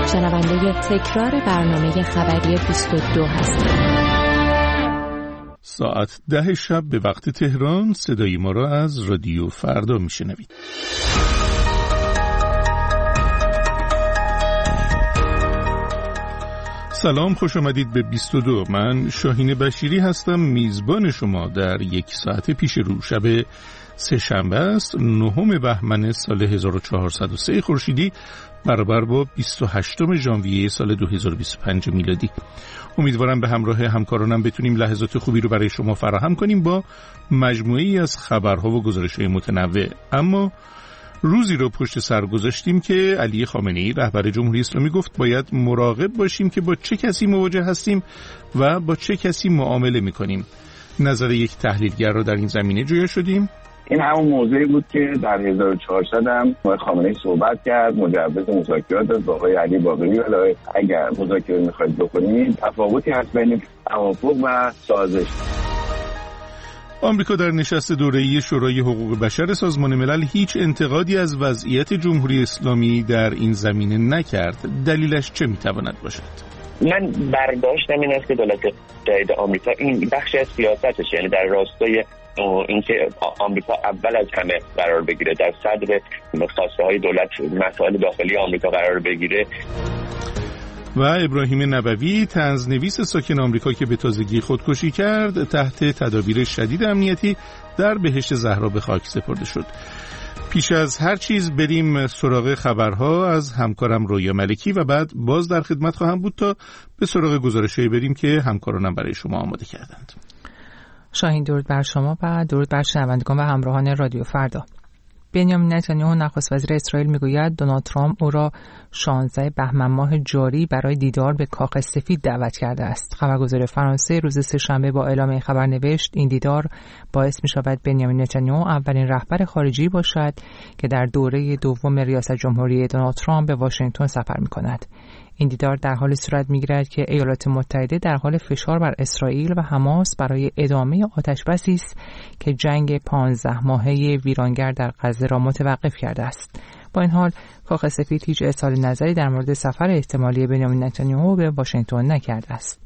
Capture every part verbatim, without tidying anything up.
شنونده تکرار برنامه خبری بیست و دو هستید. ساعت ده شب به وقت تهران صدای ما را از رادیو فردا میشنوید. سلام، خوش آمدید به بیست و دو. من شاهین بشیری هستم، میزبان شما در یک ساعت پیش رو. شب سه شنبه است، نهم بهمن سال هزار و چهارصد و سه خورشیدی برابر با بیست و هشتم ژانویه سال دو هزار و بیست و پنج میلادی. امیدوارم به همراه همکارانم بتونیم لحظات خوبی رو برای شما فراهم کنیم با مجموعه‌ای از خبرها و گزارش‌های متنوع. اما روزی رو پشت سر گذاشتیم که علی خامنه‌ای رهبر جمهوری اسلامی گفت باید مراقب باشیم که با چه کسی مواجه هستیم و با چه کسی معامله می‌کنیم. نظر یک تحلیلگر رو در این زمینه جویا شدیم. این همون موضوعی بود که در هزار و چهارصد هم آقای خامنه‌ای صحبت کرد، مجوز مذاکرات داد با آقای علی باقری. ولی اگر مذاکره می‌خواید بکنید تفاوتی هست بین توافق و سازش. آمریکا در نشست دوره‌ای شورای حقوق بشر سازمان ملل هیچ انتقادی از وضعیت جمهوری اسلامی در این زمینه نکرد. دلیلش چه می‌تواند باشد؟ من برداشتم این است که دولت جدید آمریکا این بخش از سیاستش، یعنی در راستای اینکه آمریکا اول از همه قرار بگیره، در صدر خواسته های دولت مسائل داخلی آمریکا قرار بگیره. و ابراهیم نبوی، طنزنویس ساکن آمریکا که به تازگی خودکشی کرد، تحت تدابیر شدید امنیتی در بهشت زهرا به خاک سپرده شد. پیش از هر چیز بریم سراغ خبرها از همکارم رویا ملکی و بعد باز در خدمت خواهم بود تا به سراغ گزارش‌هایی بریم که همکارانم برای شما آماده کردند. شاهین، درود بر شما و درود بر شنوندگان و همراهان رادیو فردا. بنیامین نتانیاهو نخست وزیر اسرائیل میگوید دونالد ترامپ او را شانزده بهمن ماه جاری برای دیدار به کاخ سفید دعوت کرده است. خبرگزاری فرانسه روز سه‌شنبه با اعلام این خبر نوشت این دیدار باعث می شود بنیامین نتانیاهو اولین رهبر خارجی باشد که در دوره دوم ریاست جمهوری دونالد ترامپ به واشنگتن سفر می کند. این دیدار در حال صورت می‌گیرد که ایالات متحده در حال فشار بر اسرائیل و حماس برای ادامه آتش‌بسی است که جنگ پانزده ماهه ویرانگر در غزه را متوقف کرده است. با این حال کاخ سفید هیچ اظهار نظری در مورد سفر احتمالی بنیامین نتانیاهو به واشنگتن نکرده است.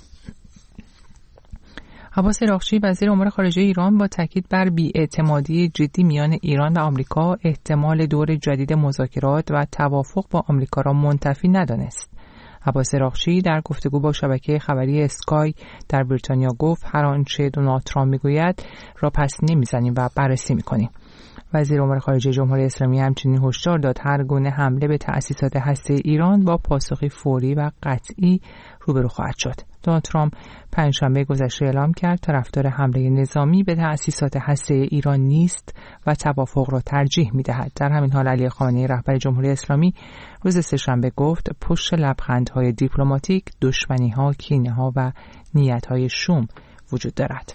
عباس اراغچی وزیر امور خارجه ایران با تاکید بر بی‌اعتمادی جدی میان ایران و آمریکا احتمال دور جدید مذاکرات و توافق با آمریکا را منتفی ندانست. عباس اراغچی در گفتگو با شبکه خبری اسکای در بریتانیا گفت هر آنچه دونالد ترامپ میگوید را پس نمیزنیم و بررسی میکنیم. وزیر امور خارجه جمهوری اسلامی همچنین هشدار داد هر گونه حمله به تأسیسات هسته‌ای ایران با پاسخی فوری و قطعی روبرو خواهد شد. دونالد ترامپ پنجشنبه گذشته اعلام کرد طرفدار حمله نظامی به تأسیسات هسته‌ای ایران نیست و توافق را ترجیح می‌دهد. در همین حال علی خامنه‌ای رهبر جمهوری اسلامی روز سه‌شنبه گفت پشت لبخندهای دیپلماتیک دشمنی‌ها، کینه‌ها و نیت‌های شوم وجود دارد.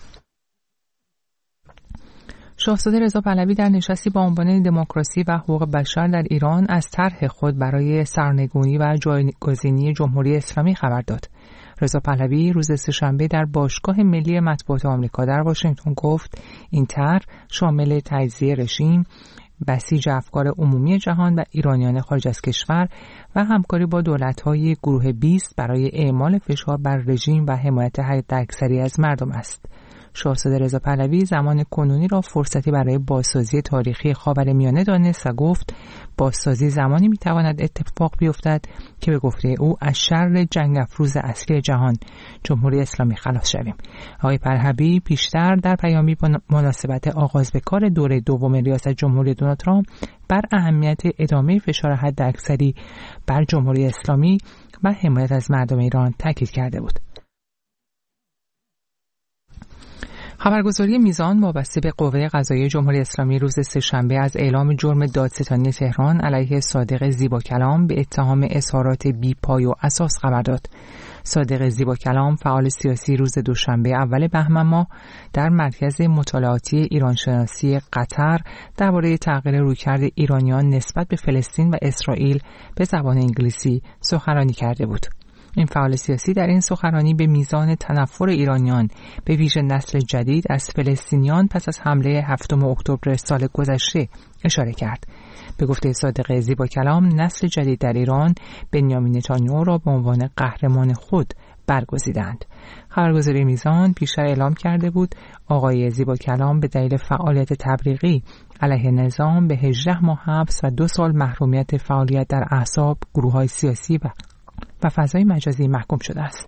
شاهزاده رضا پهلوی در نشستی با عنوان دموکراسی و حقوق بشر در ایران از طرح خود برای سرنگونی و جایگزینی جمهوری اسلامی خبر داد. رضا پهلوی روز سه‌شنبه در باشگاه ملی مطبوعات آمریکا در واشنگتن گفت این طرح شامل تجزیه رژیم، بسیج افکار عمومی جهان و ایرانیان خارج از کشور و همکاری با دولت‌های گروه بیست برای اعمال فشار بر رژیم و حمایت حداکثری از مردم است. شاهزاده رضا پهلوی زمان کنونی را فرصتی برای بازسازی تاریخی خاورمیانه دانست و گفت بازسازی زمانی میتواند اتفاق بیفتد که به گفته او از شر جنگ افروز اصلی جهان جمهوری اسلامی خلاص شویم. آقای پهلوی پیشتر در پیامی با مناسبت آغاز به کار دوره دوم ریاست جمهوری دونالد ترامپ بر اهمیت ادامه فشار حداکثری بر جمهوری اسلامی و حمایت از مردم ایران تاکید کرده بود. خبرگزاری میزان وابسته به قوه قضاییه جمهوری اسلامی روز سه‌شنبه از اعلام جرم دادستانی تهران علیه صادق زیباکلام به اتهام اظهارات بی‌پای و اساس خبر داد. صادق زیباکلام فعال سیاسی روز دوشنبه اول بهمن ماه در مرکز مطالعاتی ایرانشناسی قطر درباره تغییر رویکرد ایرانیان نسبت به فلسطین و اسرائیل به زبان انگلیسی سخنرانی کرده بود. این فعال سیاسی در این سخنرانی به میزان تنفر ایرانیان به ویژه نسل جدید از فلسطینیان پس از حمله هفتم اکتبر سال گذشته اشاره کرد. به گفته صادق زیباکلام، نسل جدید در ایران بنیامین نتانیاهو را به عنوان قهرمان خود برگزیدند. خبرگزاری میزان پیشتر اعلام کرده بود آقای زیباکلام به دلیل فعالیت تبلیغی علیه نظام به هجده ماه حبس و دو سال محرومیت فعالیت در احزاب، گروه‌های سیاسی و و فضای مجازی محکوم شده است.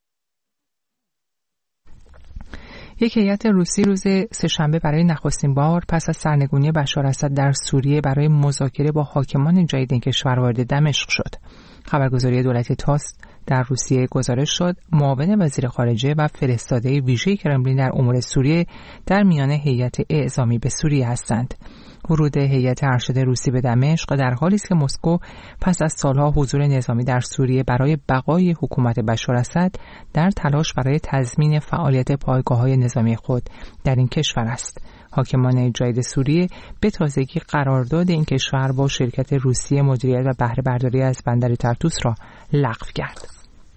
یک هیئت روسی روز سه‌شنبه برای نخستین بار پس از سرنگونی بشار اسد در سوریه برای مذاکره با حاکمان جدید این کشور وارد دمشق شد. خبرگزاری دولتی تاس در روسیه گزارش شد معاون وزیر خارجه و فرستاده ویژه کرملین در امور سوریه در میان هیئت اعزامی به سوریه هستند. ورود هیئت ارشد روسی به دمشق در حالی است که مسکو پس از سالها حضور نظامی در سوریه برای بقای حکومت بشار اسد در تلاش برای تضمین فعالیت پایگاه‌های نظامی خود در این کشور است. حاکمان جدید سوریه به تازگی قرارداد این کشور با شرکت روسیه مدیریت و بهره برداری از بندر طرطوس را لغو کرد.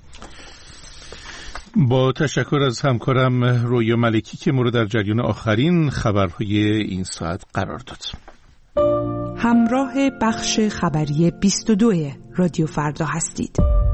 با تشکر از همکارم رویا ملکی که ما رو در جریان آخرین خبرهای این ساعت قرار داد. همراه بخش خبری بیست و دو رادیو فردا هستید.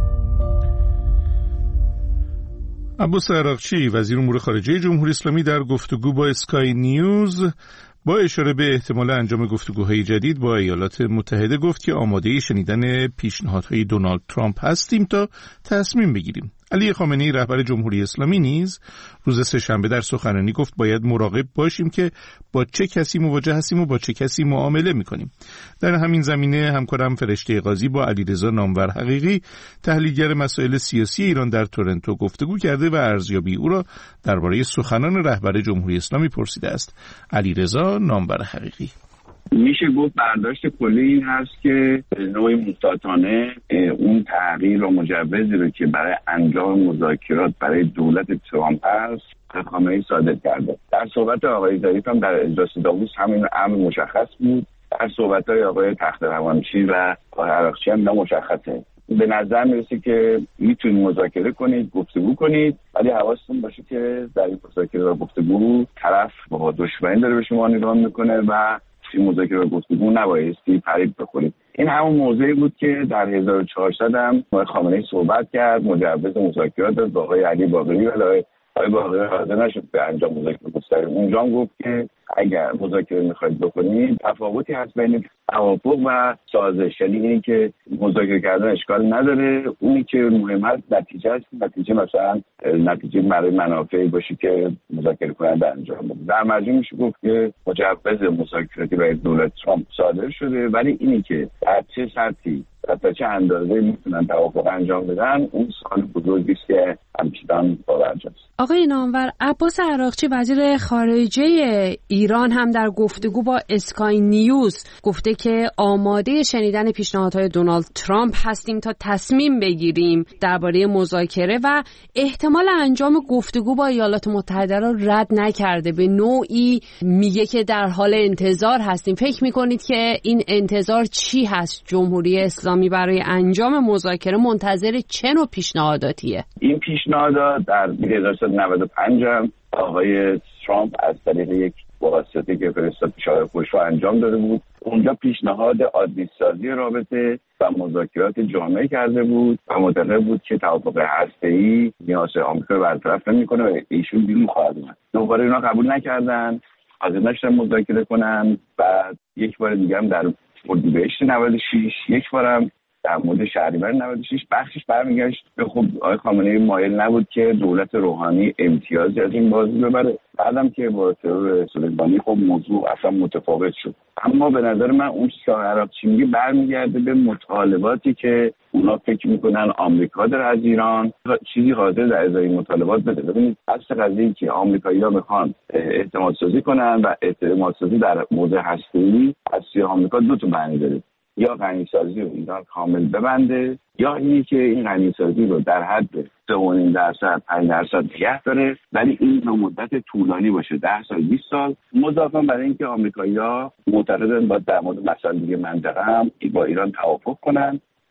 عباس عراقچی وزیر امور خارجه جمهوری اسلامی در گفتگو با اسکای نیوز با اشاره به احتمال انجام گفتگوهای جدید با ایالات متحده گفت که آماده شنیدن پیشنهادهای دونالد ترامپ هستیم تا تصمیم بگیریم. علی خامنه‌ای رهبر جمهوری اسلامی نیز روز سه‌شنبه در سخنرانی گفت باید مراقب باشیم که با چه کسی مواجه هستیم و با چه کسی معامله می‌کنیم. در همین زمینه همکارم فرشته قاضی با علیرضا نامور حقیقی تحلیلگر مسائل سیاسی ایران در تورنتو گفتگو کرده و ارزیابی او را درباره سخنان رهبر جمهوری اسلامی پرسیده است. علیرضا نامور حقیقی: میشه گفت برداشت کلی این هست که نوعی محتاطانه اون تغییر و مجوزی رو که برای انجام مذاکرات برای دولت ترامپ هست خامنه‌ای صادر کرده. در صحبت آقای ظریف هم در اجلاس داووس همین امر مشخص بود. در صحبت‌های آقای تخت‌روانچی و آقای عراقچی هم مشخصه. به نظر میرسه که میتونید مذاکره کنید، گفتگو کنید، ولی حواستون باشه که در این مذاکره و گفتگو طرف با دشمنی داره به شما نگاه میکنه و این مذاکره و گفتگو نبایستی فریب بخورید. این همون موضوعی بود که در هزار و چهارصد هم آقای خامنه‌ای صحبت کرد، مجوز مذاکرات داد با آقای علی باقری، ولی آقای باقری حاضر نشد به انجام مذاکره مستقیم. اونجا گفت که اگر مذاکره میخواید بکنید تفاوتی هست بین توافق و سازش، یعنی اینی که مذاکره کردن اشکال نداره، اونی که مهم است نتیجه است. نتیجه مثلا نتیجه برای منافعی باشه که مذاکره کننده انجام بده. در مجموع میشه گفت که مجوز مذاکراتی برای دولت ترامپ صادر شده، ولی اینی که در چه سطحی و تا چه اندازه میتونن توافق انجام بدن اون سوال بزرگی است که همچنان باورجاست. آقای نامور، عباس عراقچی وزیر خارجه ایران هم در گفتگو با اسکای نیوز گفته که آماده شنیدن پیشنهادهای دونالد ترامپ هستیم تا تصمیم بگیریم درباره مذاکره و احتمال انجام گفتگو با ایالات متحده را رد نکرده. به نوعی میگه که در حال انتظار هستیم. فکر میکنید که این انتظار چی هست؟ جمهوری اسلامی برای انجام مذاکره منتظر چه نوع پیشنهاداتیه؟ این پیشنهادات در هزار و سیصد و نود و پنج هم آقای ترامپ از طریق یک واسطه که فرستاد پیشنهاد خوشو انجام داده بود. اونجا پیشنهاد عادی سازی رابطه و مذاکرات جامعه کرده بود و معتقد بود که توافق هسته‌ای نیاز آمریکا رو برطرف نمی‌کنه و ایشون بیرون خواهد اومد. دوباره اینا قبول نکردن، حاضر نشدن مذاکره کنن. بعد یک بار دیگه هم در اردیبهشت نود و شش، یک بارم در مورد شهریور نود و شش بخشش برمیگشت به خب آقای خامنه‌ای مایل نبود که دولت روحانی امتیازی از این بازی ببره. بعدم که با ترور سلیمانی خب موضوع اصلا متفاوت شد. اما به نظر من اون چیزی که عراقچی میگه برمیگرده به مطالباتی که اونا فکر میکنن آمریکا داره از ایران چیزی حاضر در ازای مطالبات بده. ببینید اصل قضیه که آمریکایی‌ها میخوان اعتماد سازی کنن و اعتماد سازی در موضوع هسته‌ای از سوی آمریکا دو تا معنی داره: یا غنی‌سازی رو ایران کامل ببنده، یا اینی که این غنی‌سازی رو در حد سه و نیم درصد پنج درصد نگه داره، ولی این به مدت طولانی باشه، ده سال بیست سال. مضافاً برای اینکه آمریکایی‌ها معتقدن باید در مورد مسائل دیگه منطقه هم با ایران توافق کنن.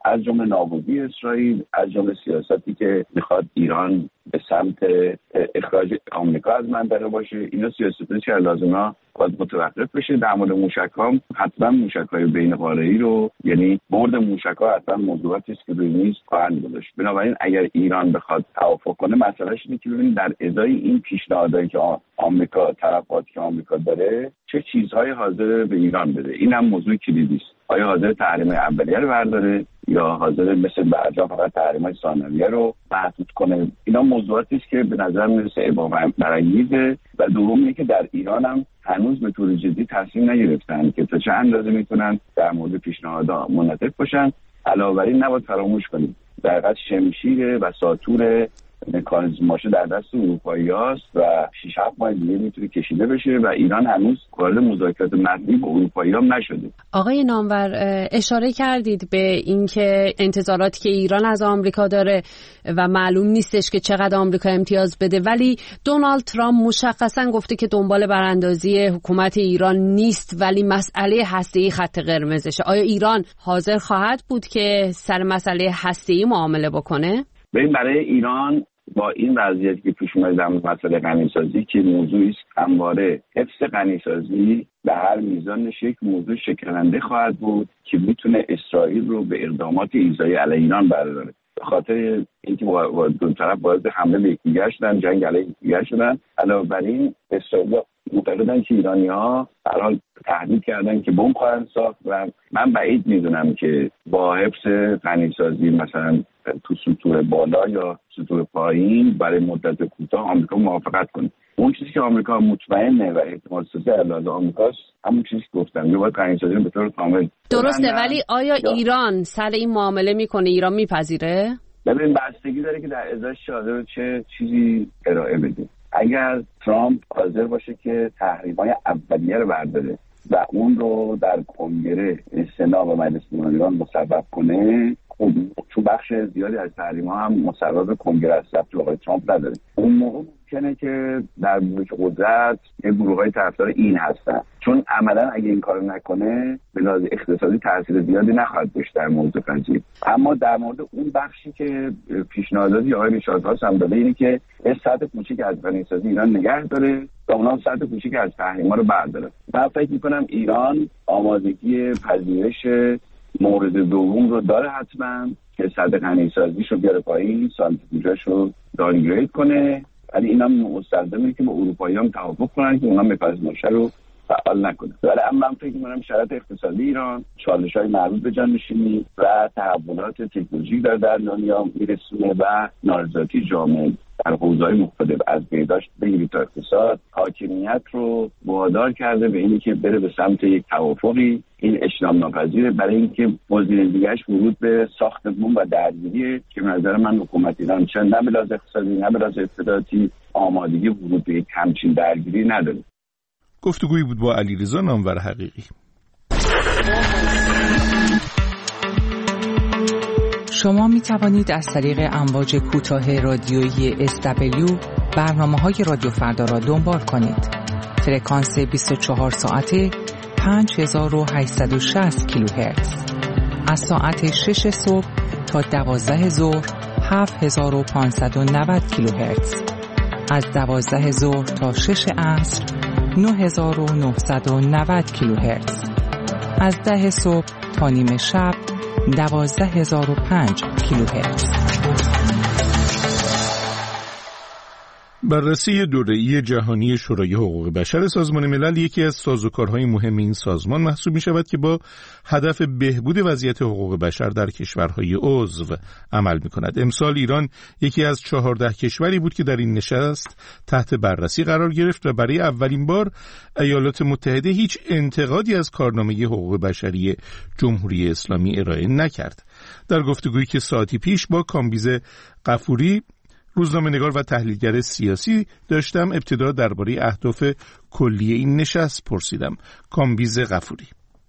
از جمله نابودی اسرائیل، از جمله سیاستی که میخواد ایران به سمت اخراج آمریکا از منطقه باشه. اینا سیاستایی که لازمه باید متوقف بشه. در مورد موشک‌ها حتما موشک‌های بین قاره‌ای رو، یعنی برد موشک‌ها حتما موضوعاتی است که روی میز خواهند گذاشت. بنابراین اگر ایران بخواد توافق کنه، مسئلهش اینه که ببینید در ازای این پیشنهادایی که آمریکا طرفاتی که آمریکا داره چه چیزهای حاضر به ایران بده. این هم موضوع کلیدی است. آیا حاضر تحریم اولیه رو برداره یا حاضر مثل برجام فقط تحریم‌های ثانویه رو محدود کنه؟ اینا موضوعاتی است که به نظر میرسه ابهام برانگیزه. و دوم اینه که در ایران هم هنوز به طور جدی تصمیم نگرفتن که تا چه اندازه میتونن در مورد پیشنهادها منعطف باشن. علاوه بر این نباید فراموش کنیم در حقیقت شمشیر و ساطور مکانیزماشه در دست اروپایی هاست و شش هفت ماه دیگه میتونه کشیده بشه و ایران هنوز وارد مذاکرات متنی با اروپایی ها نشده. آقای نامور، اشاره کردید به اینکه انتظاراتی که ایران از آمریکا داره و معلوم نیستش که چقدر آمریکا امتیاز بده، ولی دونالد ترامپ مشخصا گفته که دنبال براندازی حکومت ایران نیست، ولی مسئله هسته‌ای خط قرمزشه. آیا ایران حاضر خواهد بود که سر مسئله هسته‌ای معامله بکنه؟ ببین، برای ایران با این وضعیتی که پیش اومده در مسئله غنیسازی که موضوعی است همواره حفظ غنیسازی به هر میزانش یک موضوع شکننده خواهد بود که میتونه اسرائیل رو به اقدامات ایذایی علیه ایران برداره. به خاطر اینکه با دو طرف وارد حمله به یکدیگر شدن، جنگ علیه یکدیگر شدن. علاوه بر این اسرائیل معتقدن که ایرانی‌ها هر حال تهدید کردن که بمب خواهند ساخت و من بعید میدونم که با حفظ غنیسازی مثلا تو سطوح بالا یا سطوح پایین برای مدت کوتاه آمریکا موافقت کنه. اون چیزی که آمریکا مطمئنه و احتمال سازی علاوه آمریکاست همون چیزی که گفتم، یه باید غنیسازی به طور کامل درسته. ولی آیا یا... ایران سر این معامله میکنه؟ ایران میپذیره؟ ببین، بستگی داره که در ازاش حاضر چه چیزی ارائه بده. اگر ترامپ حاضر باشه که تحریم‌های اولیه رو برداره و اون رو در کنگره سنا و مجلس نوین ایران مصوب کنه، خب چون بخش زیادی از تحریم‌ها هم مصوب کنگره است، ربطی به آقای ترامپ نداره. اون موقع ممکنه که در بلوک قدرت یه گروه‌های طرفدار این هستن، چون عملاً اگه این کارو نکنه به لحاظ اقتصادی تاثیر زیادی نخواهد داشت در موضوع قضیه. اما در مورد اون بخشی که پیشنهاداتی آقای نشاط‌ها هم داده اینه که یه سطح کوچیک از غنیسازی ایران نگه داره و اونها سطح کوچیک از تحریم‌ها رو برداره. من فکر می‌کنم ایران آمادگی پذیرش مورد دوم رو داره حتما که سطح غنیسازیش رو بیاره پایین، سانتریفیوژش رو داونگرید کنه، ولی اینا مستلزمه که با اروپایی هم توافق کنن که اونا مکانیزم‌ها رو فعال نکنه. ولی اما من فکر می‌کنم شرایط اقتصادی ایران، چالش‌های مربوط به جانشینی و تحولات تکنولوژیک در در دنیا میرسونه و نارضایتی جامعه در حوزه‌های مختلف از بهداشت بگیرید تا اقتصاد، حاکمیت رو وادار کرده به اینی که بره به سمت یک توافقی. این اجتناب ناپذیره برای اینکه موضوع دیگه‌اش ورود به ساخت بمب و درگیریه که به نظر من حکومت ایران چه نه به لحاظ اقتصادی نه به لحاظ اطلاعاتی آمادگی ورود به یک همچین درگیری نداره. گفتگویی بود با علیرضا نامور حقیقی. شما می توانید از طریق امواج کوتاه رادیویی اس دبلیو برنامه‌های رادیو فردا را دنبال کنید. فرکانس بیست و چهار ساعته پنج هزار و هشتصد و شصت کیلوهرتز. از ساعت شش صبح تا دوازده ظهر هفت هزار و پانصد و نود کیلوهرتز. از دوازده ظهر تا شش عصر نه هزار و نهصد و نود کیلوهرتز. از ده صبح تا نیم شب دوازده هزار و پنج کیلوهرتز. بررسی دوره‌ای جهانی شورای حقوق بشر سازمان ملل یکی از سازوکارهای مهم این سازمان محسوب می شود که با هدف بهبود وضعیت حقوق بشر در کشورهای عضو عمل می کند. امسال ایران یکی از چهارده کشوری بود که در این نشست تحت بررسی قرار گرفت و برای اولین بار ایالات متحده هیچ انتقادی از کارنامه حقوق بشری جمهوری اسلامی ارائه نکرد. در گفتگویی که ساعتی پیش با کامبیز غفوری روزنامه‌نگار و تحلیلگر سیاسی داشتم، ابتدا درباره اهداف کلی این نشست پرسیدم. کامبیز غفوری: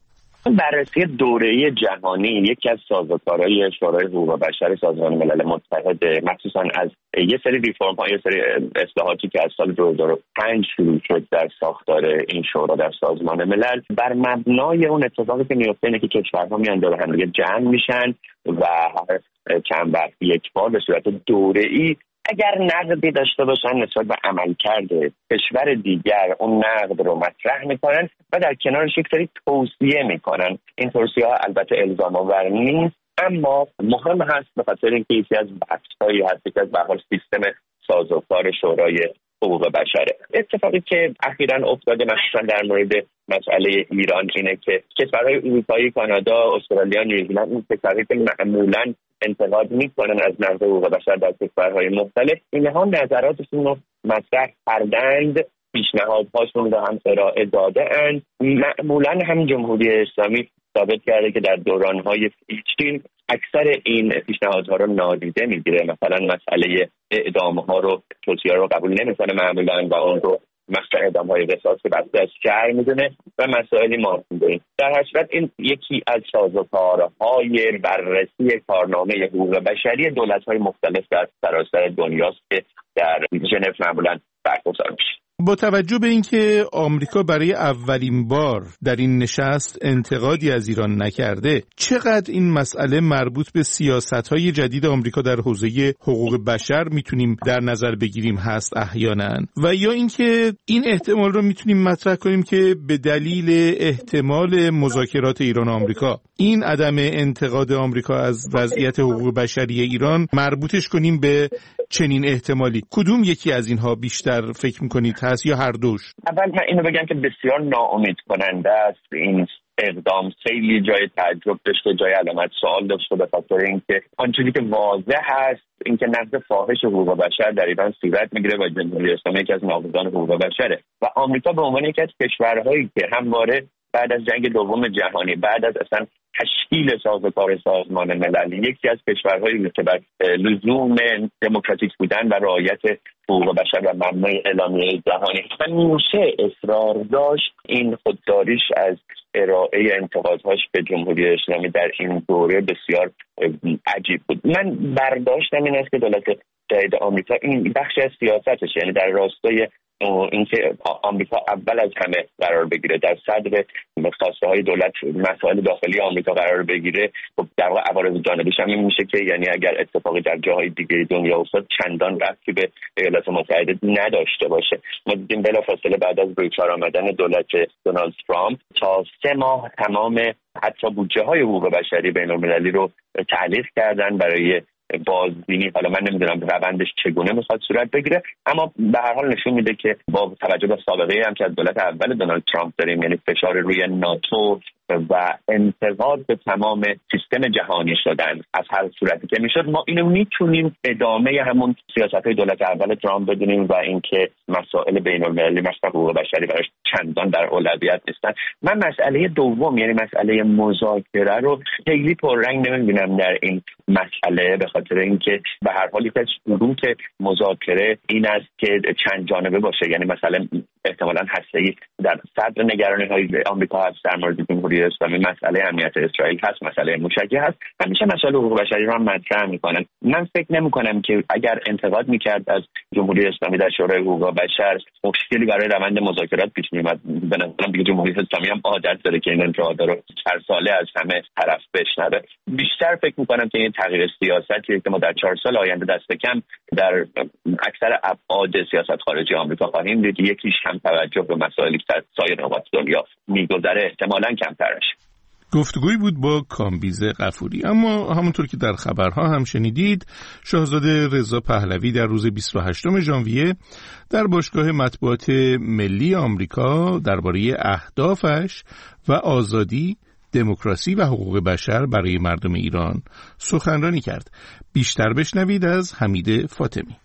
بررسی دوره‌ای جهانی یکی از سازوکارهای شورای حقوق بشر سازمان ملل متحد، مخصوصا از یه سری ریفرم ها، یه سری اصلاحاتی که از سال دو هزار و پنج شروع شد در ساختار این شورا در سازمان ملل، بر مبنای اون اتفاقی که میفته اینه که کشورها میان دور هم دیگه جمع میشن و هر چند وقت یک بار به صورت دوره‌ای اگر نقدی داشته باشن نسبت به عملکرد کشور دیگر اون نقد رو مطرح میکنن و در کنارش یک سری توصیه میکنن. این توصیه ها البته الزام آور نیست، اما مهم هست به خاطر اینکه یکی از بحث‌هایی هست که از به هر حال سیستم سازوکار شورای حقوق بشره. اتفاقی که اخیراً افتاده مخصوصا در مورد مسئله ایران اینه که کشورهای اروپایی، کانادا، استرالیا، نیوزیلند، این کشورهایی که معمولاً انتقاد میکنن از نقض حقوق بشر در کشورهای مختلف، اینها نظراتشون رو مطرح کردند، پیشنهادهاشون رو هم ارائه داده اند. معمولاً هم جمهوری اسلامی ثابت کرده که در دورانهای پیشین اکثر این پیشنهادها رو نادیده میگیره. مثلا مسئله اعدامها رو، توصیه رو قبول نمیکنه معمولاً و اون رو مثل اعدام‌های قصاص که بسته از شرع میدونه و مسائلی ماننده. در هر صورت این یکی از سازوکارهای بررسی کارنامه حقوق بشری دولت‌های مختلف در سراسر دنیاست که در ژنو معمولاً برگزار میشه. با توجه به اینکه آمریکا برای اولین بار در این نشست انتقادی از ایران نکرده، چقدر این مسئله مربوط به سیاست‌های جدید آمریکا در حوزه حقوق بشر میتونیم در نظر بگیریم هست احیانا، و یا اینکه این احتمال رو میتونیم مطرح کنیم که به دلیل احتمال مذاکرات ایران و آمریکا این عدم انتقاد آمریکا از وضعیت حقوق بشری ایران مربوطش کنیم به چنین احتمالی؟ کدوم یکی از اینها بیشتر فکر میکنید هست یا هر دوش؟ اول من اینو بگم که بسیار ناامید کننده است این اقدام. خیلی جای تعجب داشته، جای علامت سوال داشته، به خاطر اینکه آنچه که واضح هست اینکه نقض فاحش حقوق بشر در ایران صورت میگیره و جمهوری اسلامی یکی از ناقضان حقوق بشره و آمریکا به عنوان یکی از کشورهایی که همواره بعد از جنگ دوم جهانی، بعد از اصلا تشکیل سازوکار سازمان ملل، یکی از کشورهایی که بر لزوم دموکراتیک بودن و رعایت حقوق بشر و مبنای اعلامیه جهانی همیشه اصرار داشت، این خودداریش از ارائه انتقادهاش به جمهوری اسلامی در این دوره بسیار عجیب بود. من برداشتم این است که دولت جدید آمریکا این بخش از سیاستش، یعنی در راستای اینکه آمریکا اول از همه قرار بگیره، در صدر خواسته های دولت مسائل داخلی آمریکا قرار بگیره، خب در واقع عوارض جانبیش هم این میشه که یعنی اگر اتفاقی در جاهای دیگه دنیا افتاد چندان ربطی به ایالات متحده نداشته باشه. ما دیدیم بلافاصله بعد از روی کار آمدن دولت دونالد ترامپ تا سه ماه تمام حتی بودجه های حقوق بشری بین المللی رو تعلیق کردن برای بازبینی. حالا من نمیدونم روندش چگونه میخواد صورت بگیره، اما به هر حال نشون میده که با توجه به سابقه هم که از دولت اول دونالد ترامپ داریم، یعنی فشار روی ناتو و انتقاد به تمام سیستم جهانی شدن از هر صورتی که میشد، ما اینو میتونیم ادامه همون سیاست‌های دولت اول ترامپ بدونیم و اینکه مسائل بین‌المللی مثل حقوق بشری براش چندان در اولویت نیستن. من مسئله دوم یعنی مسئله مذاکره رو خیلی پررنگ نمیبینم در این مسئله، به خاطر اینکه به هر حال یک از شروط مذاکره این است که چند جانبه باشه، یعنی مثلا احتمالاً هسته‌ای در صدر نگرانی‌های آمریکا هست در مورد جمهوری اسلامی، مسئله امنیت اسرائیل هست، مسئله موشکی هست، همیشه مسائل حقوق بشری رو هم مطرح میکنن. من فکر نمی‌کنم که اگر انتقاد میکرد از جمهوری اسلامی در شورای حقوق بشر مشکلی برای روند مذاکرات پیش میاد. به نظرم دیگه جمهوری اسلامی هم عادت داره که این انتقادا رو هر ساله از همه طرف بشنوه. بیشتر فکر میکنم که این تغییر سیاستی که ما در چهار سال آینده دست کم در اکثر ابعاد سیاست خارجی آمریکا خواهیم دید، یکیش هم توجه به مسائلی که در سایر نقاط دنیا میگذره احتمالاً کمتر بشه. گفتگویی بود با کامبیز غفوری. اما همونطور که در خبرها هم شنیدید، شاهزاده رضا پهلوی در روز بیست و هشتم ژانویه در باشگاه مطبوعات ملی آمریکا درباره اهدافش و آزادی، دموکراسی و حقوق بشر برای مردم ایران سخنرانی کرد. بیشتر بشنوید از حمید فاطمی.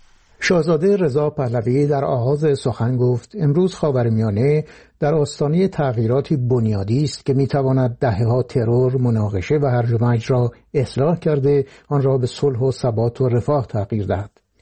شاهزاده رضا پهلوی در آغاز سخن گفت امروز خاورمیانه در آستانه تغییراتی بنیادی است که میتواند دهه‌ها ترور، مناقشه و هرج و مرج را اصلاح کرده آن را به صلح و ثبات و رفاه تغییر دهد.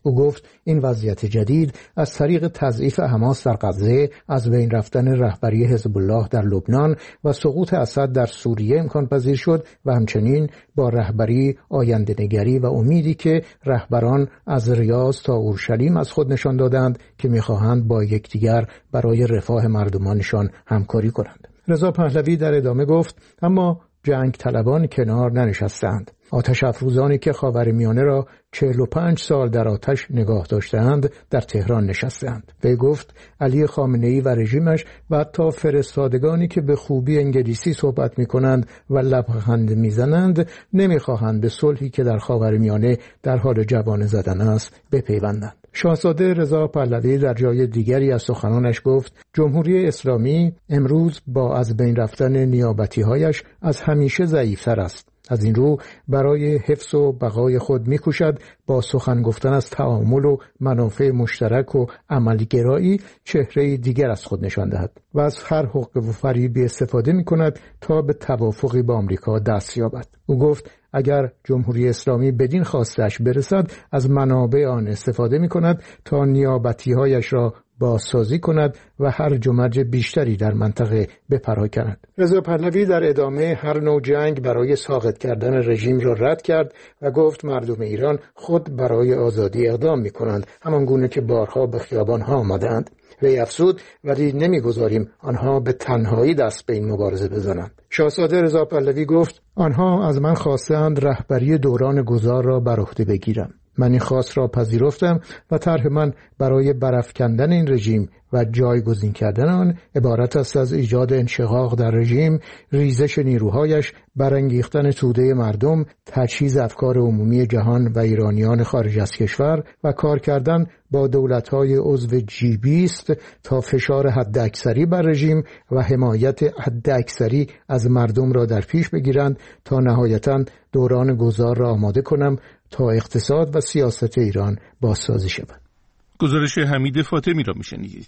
او گفت این وضعیت جدید از طریق تضعیف حماس در غزه، از بین رفتن رهبری حزب الله در لبنان و سقوط اسد در سوریه امکان پذیر شد و همچنین با رهبری آینده‌نگری و امیدی که رهبران از ریاض تا اورشلیم از خود نشان دادند که می‌خواهند با یکدیگر برای رفاه مردمانشان همکاری کنند. رضا پهلوی در ادامه گفت اما جنگ طلبان کنار ننشستند. آتش افروزانی که خاورمیانه را چهل و پنج سال در آتش نگاه داشتند در تهران نشستند. وی گفت علی خامنه‌ای و رژیمش و حتی فرستادگانی که به خوبی انگلیسی صحبت می‌کنند و لبخند می‌زنند نمی‌خواهند به صلحی که در خاورمیانه در حال جوانه زدن است بپیوندند. شاهزاده رضا پهلوی در جای دیگری از سخنانش گفت جمهوری اسلامی امروز با از بین رفتن نیابتی‌هایش از همیشه ضعیف‌تر است. از این رو برای حفظ و بقای خود می‌کوشد با سخن گفتن از تعامل و منافع مشترک و عملی‌گرایی چهره دیگر از خود نشان دهد و از هر حقه و فریبی استفاده می‌کند تا به توافقی با آمریکا دست یابد. او گفت اگر جمهوری اسلامی بدین خواستش برسد از منابع آن استفاده می‌کند تا نیابتی‌هایش را بازسازی کند و هر جمج بیشتری در منطقه بپراکند. رضا پهلوی در ادامه هر نوع جنگ برای ساقط کردن رژیم را رد کرد و گفت مردم ایران خود برای آزادی اقدام می‌کنند، همان گونه که بارها به خیابان‌ها آمدند. وی افزود ولی نمی‌گذاریم آنها به تنهایی دست به این مبارزه بزنند. شاهزاده رضا پهلوی گفت آنها از من خواستند رهبری دوران گذار را بر عهده بگیرم. من این خواست را پذیرفتم و طرح من برای برافکندن این رژیم و جایگزین کردن آن عبارت است از ایجاد انشقاق در رژیم، ریزش نیروهایش، برانگیختن توده مردم، تجهیز افکار عمومی جهان و ایرانیان خارج از کشور و کار کردن با دولت‌های عضو جی بیست تا فشار حداکثری بر رژیم و حمایت حداکثری از مردم را در پیش بگیرند تا نهایتاً دوران گذار را آماده کنم تا اقتصاد و سیاست ایران بازسازی شود. گزارش حمید فاطمی را میشنیدید.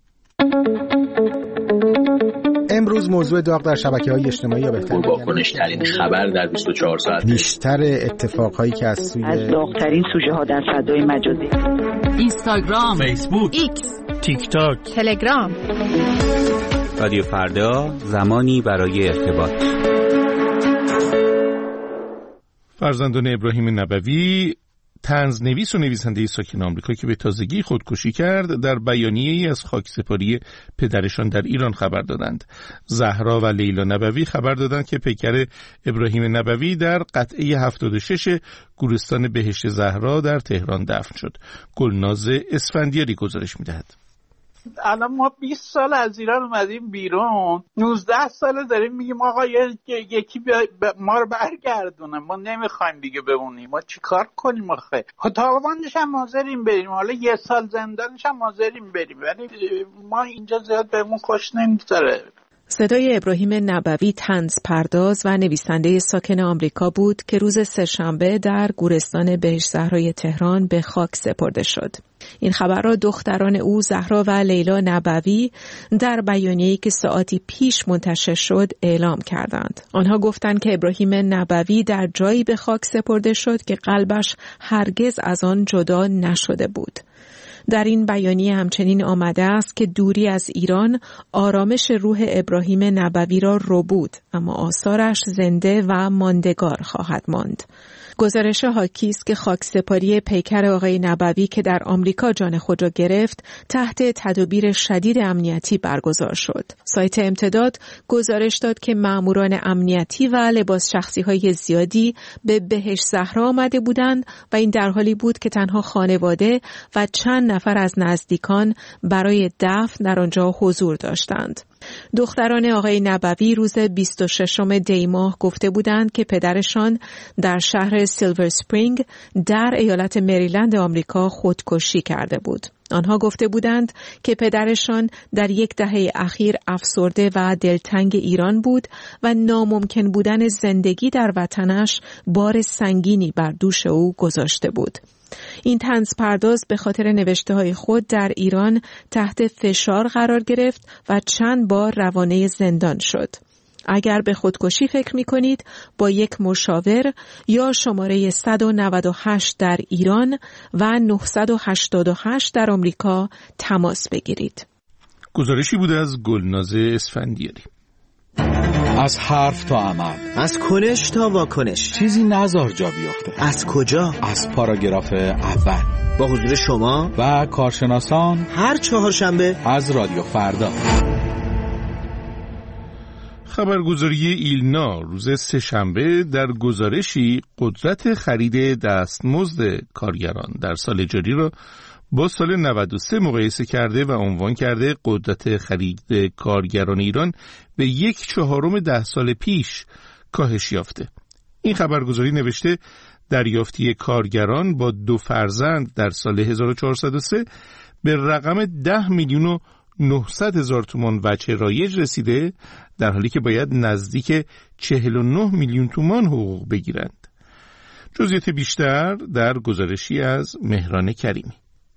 امروز موضوع داغ در شبکه‌های اجتماعی یا بهتر با کنش‌ترین خبر در بیست و چهار ساعت، بیشتر اتفاقهایی که از سوی از داغ‌ترین سوژه ها در فضای مجازی، اینستاگرام، فیسبوک، ایکس، تیک تاک، تلگرام. رادیو فردا، زمانی برای ارتباط. فرزندان ابراهیم نبوی، طنزنویس و نویسنده ساکن آمریکا که به تازگی خودکشی کرد، در بیانیه‌ای از خاکسپاری پدرشان در ایران خبر دادند. زهرا و لیلا نبوی خبر دادند که پیکر ابراهیم نبوی در قطعه هفتاد و شش گورستان بهشت زهرا در تهران دفن شد. گلناز اسفندیاری گزارش می‌دهد. الان ما بیست سال از ایران اومدیم بیرون، نوزده سال داریم میگیم آقا یکی ما رو برگردونه، ما نمیخوایم دیگه بمونیم، ما چیکار کنیم آخه؟ تاوانش هم حاضریم بریم، حالا یه سال زندانش هم حاضریم بریم، ولی ما اینجا زیاد بهمون خوش نمیگذره. صدای ابراهیم نبوی طنز پرداز و نویسنده ساکن آمریکا بود که روز سه‌شنبه در گورستان بهشت زهرای تهران به خاک سپرده شد. این خبر را دختران او زهرا و لیلا نبوی در بیانیه‌ای که ساعتی پیش منتشر شد اعلام کردند. آنها گفتند که ابراهیم نبوی در جایی به خاک سپرده شد که قلبش هرگز از آن جدا نشده بود. در این بیانیه همچنین آمده است که دوری از ایران آرامش روح ابراهیم نبوی را ربود، اما آثارش زنده و ماندگار خواهد ماند. گزارش حاکی است که خاکسپاری پیکر آقای نبوی که در آمریکا جان خود را گرفت تحت تدابیر شدید امنیتی برگزار شد. سایت امتداد گزارش داد که ماموران امنیتی و لباس شخصی‌های زیادی به بهشت زهرا آمده بودند و این در حالی بود که تنها خانواده و چند نفر از نزدیکان برای دفن در آنجا حضور داشتند. دختران آقای نبوی روز بیست و ششم دی ماه گفته بودند که پدرشان در شهر سیلور سپرینگ در ایالت مریلند آمریکا خودکشی کرده بود. آنها گفته بودند که پدرشان در یک دهه اخیر افسرده و دلتنگ ایران بود و ناممکن بودن زندگی در وطنش بار سنگینی بر دوش او گذاشته بود. این طنز پرداز به خاطر نوشته‌های خود در ایران تحت فشار قرار گرفت و چند بار روانه زندان شد. اگر به خودکشی فکر می کنید با یک مشاور یا شماره صد و نود و هشت در ایران و نه هشت هشت در آمریکا تماس بگیرید. گزارشی بوده از گلنازه اسفندیاری. از حرف تا عمل، از کنش تا واکنش، چیزی نزار جا بیفته. از کجا؟ از پاراگراف اول با حضور شما و کارشناسان هر چهارشنبه از رادیو فردا. خبرگزاری ایلنا روز سه‌شنبه در گزارشی قدرت خرید دستمزد کارگران در سال جاری را با سال نود و سه مقایسه کرده و عنوان کرده قدرت خرید کارگران ایران به یک چهارم ده سال پیش کاهش یافته. این خبرگزاری نوشته دریافتی کارگران با دو فرزند در سال هزار و چهارصد و سه به رقم ده میلیون و نهصد هزار تومان وجه رایج رسیده، در حالی که باید نزدیک چهل و نه میلیون تومان حقوق بگیرند. جزئیات بیشتر در گزارشی از مهران کریمی.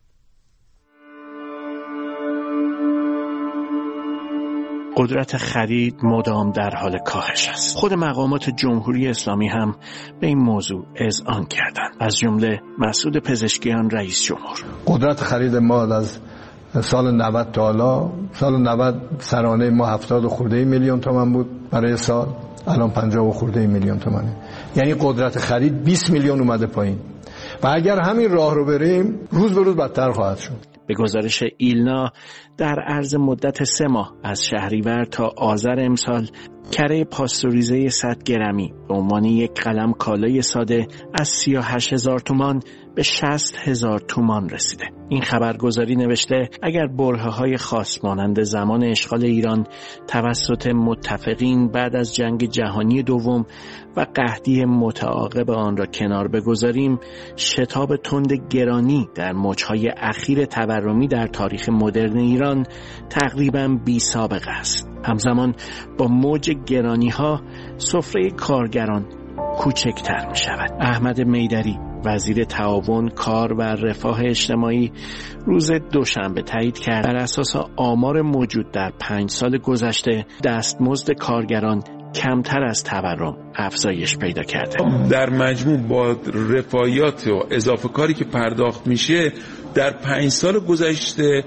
قدرت خرید مدام در حال کاهش است. خود مقامات جمهوری اسلامی هم به این موضوع اذعان کردند، از جمله مسعود پزشکیان رئیس جمهور. قدرت خرید مال از سال نود تا حالا، سال نود سرانه ما هفتاد و خورده میلیون تومان بود برای سال، الان پنجاه و خورده میلیون تومانه. یعنی قدرت خرید بیست میلیون اومده پایین و اگر همین راه رو بریم روز به روز بدتر خواهد شد. به گزارش ایلنا در عرض مدت سه ماه از شهریور تا آذر امسال کره پاستوریزه صد گرمی به عنوان یک قلم کالای ساده از سی و هشت هزار تومان به شصت هزار تومان رسیده. این خبرگزاری نوشته اگر برهه‌های خاص مانند زمان اشغال ایران توسط متفقین بعد از جنگ جهانی دوم و قحطی متعاقب آن را کنار بگذاریم، شتاب تند گرانی در موج‌های اخیر تورمی در تاریخ مدرن ایران تقریباً بی سابقه است. همزمان با موج گرانی‌ها سفره کارگران کوچکتر می شود. احمد میدری وزیر تعاون، کار و رفاه اجتماعی روز دوشنبه تایید کرد بر اساس آمار موجود در پنج سال گذشته دستمزد کارگران کمتر از تورم افزایش پیدا کرده. در مجموع با رفاهیات و اضافه کاری که پرداخت میشه در پنج سال گذشته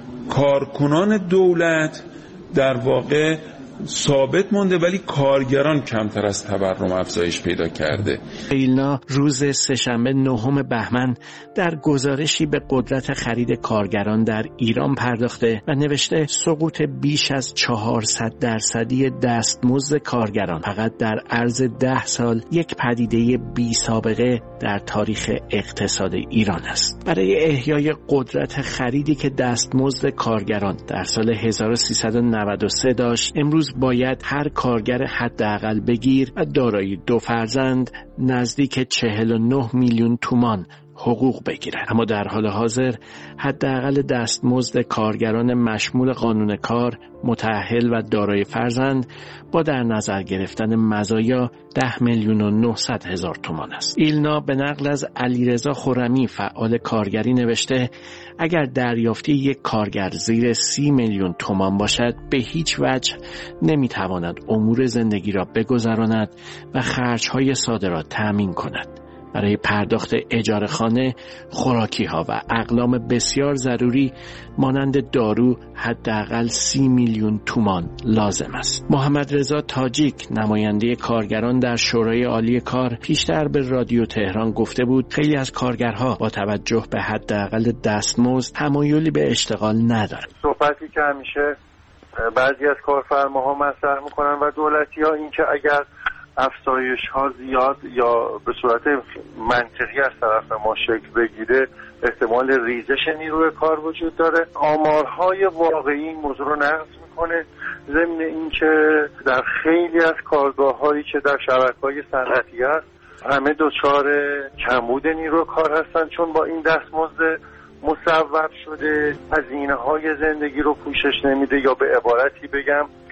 کارکنان دولت در واقع ثابت مونده ولی کارگران کمتر از تورم افزایش پیدا کرده. ایلنا روز سه‌شنبه نهم بهمن در گزارشی به قدرت خرید کارگران در ایران پرداخته و نوشته سقوط بیش از چهارصد درصدی دستمزد کارگران فقط در عرض ده سال یک پدیده بی سابقه در تاریخ اقتصاد ایران است. برای احیای قدرت خریدی که دستمزد کارگران در سال هزار و سیصد و نود و سه داشت، امروز باید هر کارگر حداقل بگیر و دارای دو فرزند نزدیک چهل و نه میلیون تومان حقوق بگیرد. اما در حال حاضر حداقل دستمزد کارگران مشمول قانون کار متأهل و دارای فرزند با در نظر گرفتن مزایا ده میلیون و نهصد هزار تومان است. ایلنا به نقل از علیرضا خرمی فعال کارگری نوشته اگر دریافتی یک کارگر زیر سی میلیون تومان باشد به هیچ وجه نمیتواند امور زندگی را بگذراند و خرجهای ساده را تأمین کند. برای پرداخت اجاره خانه، خوراکی ها و اقلام بسیار ضروری مانند دارو حداقل سی میلیون تومان لازم است. محمد رضا تاجیک نماینده کارگران در شورای عالی کار پیشتر به رادیو تهران گفته بود خیلی از کارگرها با توجه به حداقل دستمزد تمایلی به اشتغال ندارند. صحبتی که همیشه بعضی از کارفرماها مطرح میکنن و دولتی ها این که اگر افزایش ها زیاد یا به صورت منطقی از طرف ما شکل بگیره احتمال ریزش نیروی کار وجود داره. آمارهای واقعی این موضوع رو نقض میکنه، ضمن اینکه در خیلی از کارگاه هایی که در شبکه‌های صنعتی هست همه دچار کمبود نیروی کار هستن، چون با این دستمزد مصوب شده هزینه های زندگی رو پوشش نمیده، یا به عبارتی بگم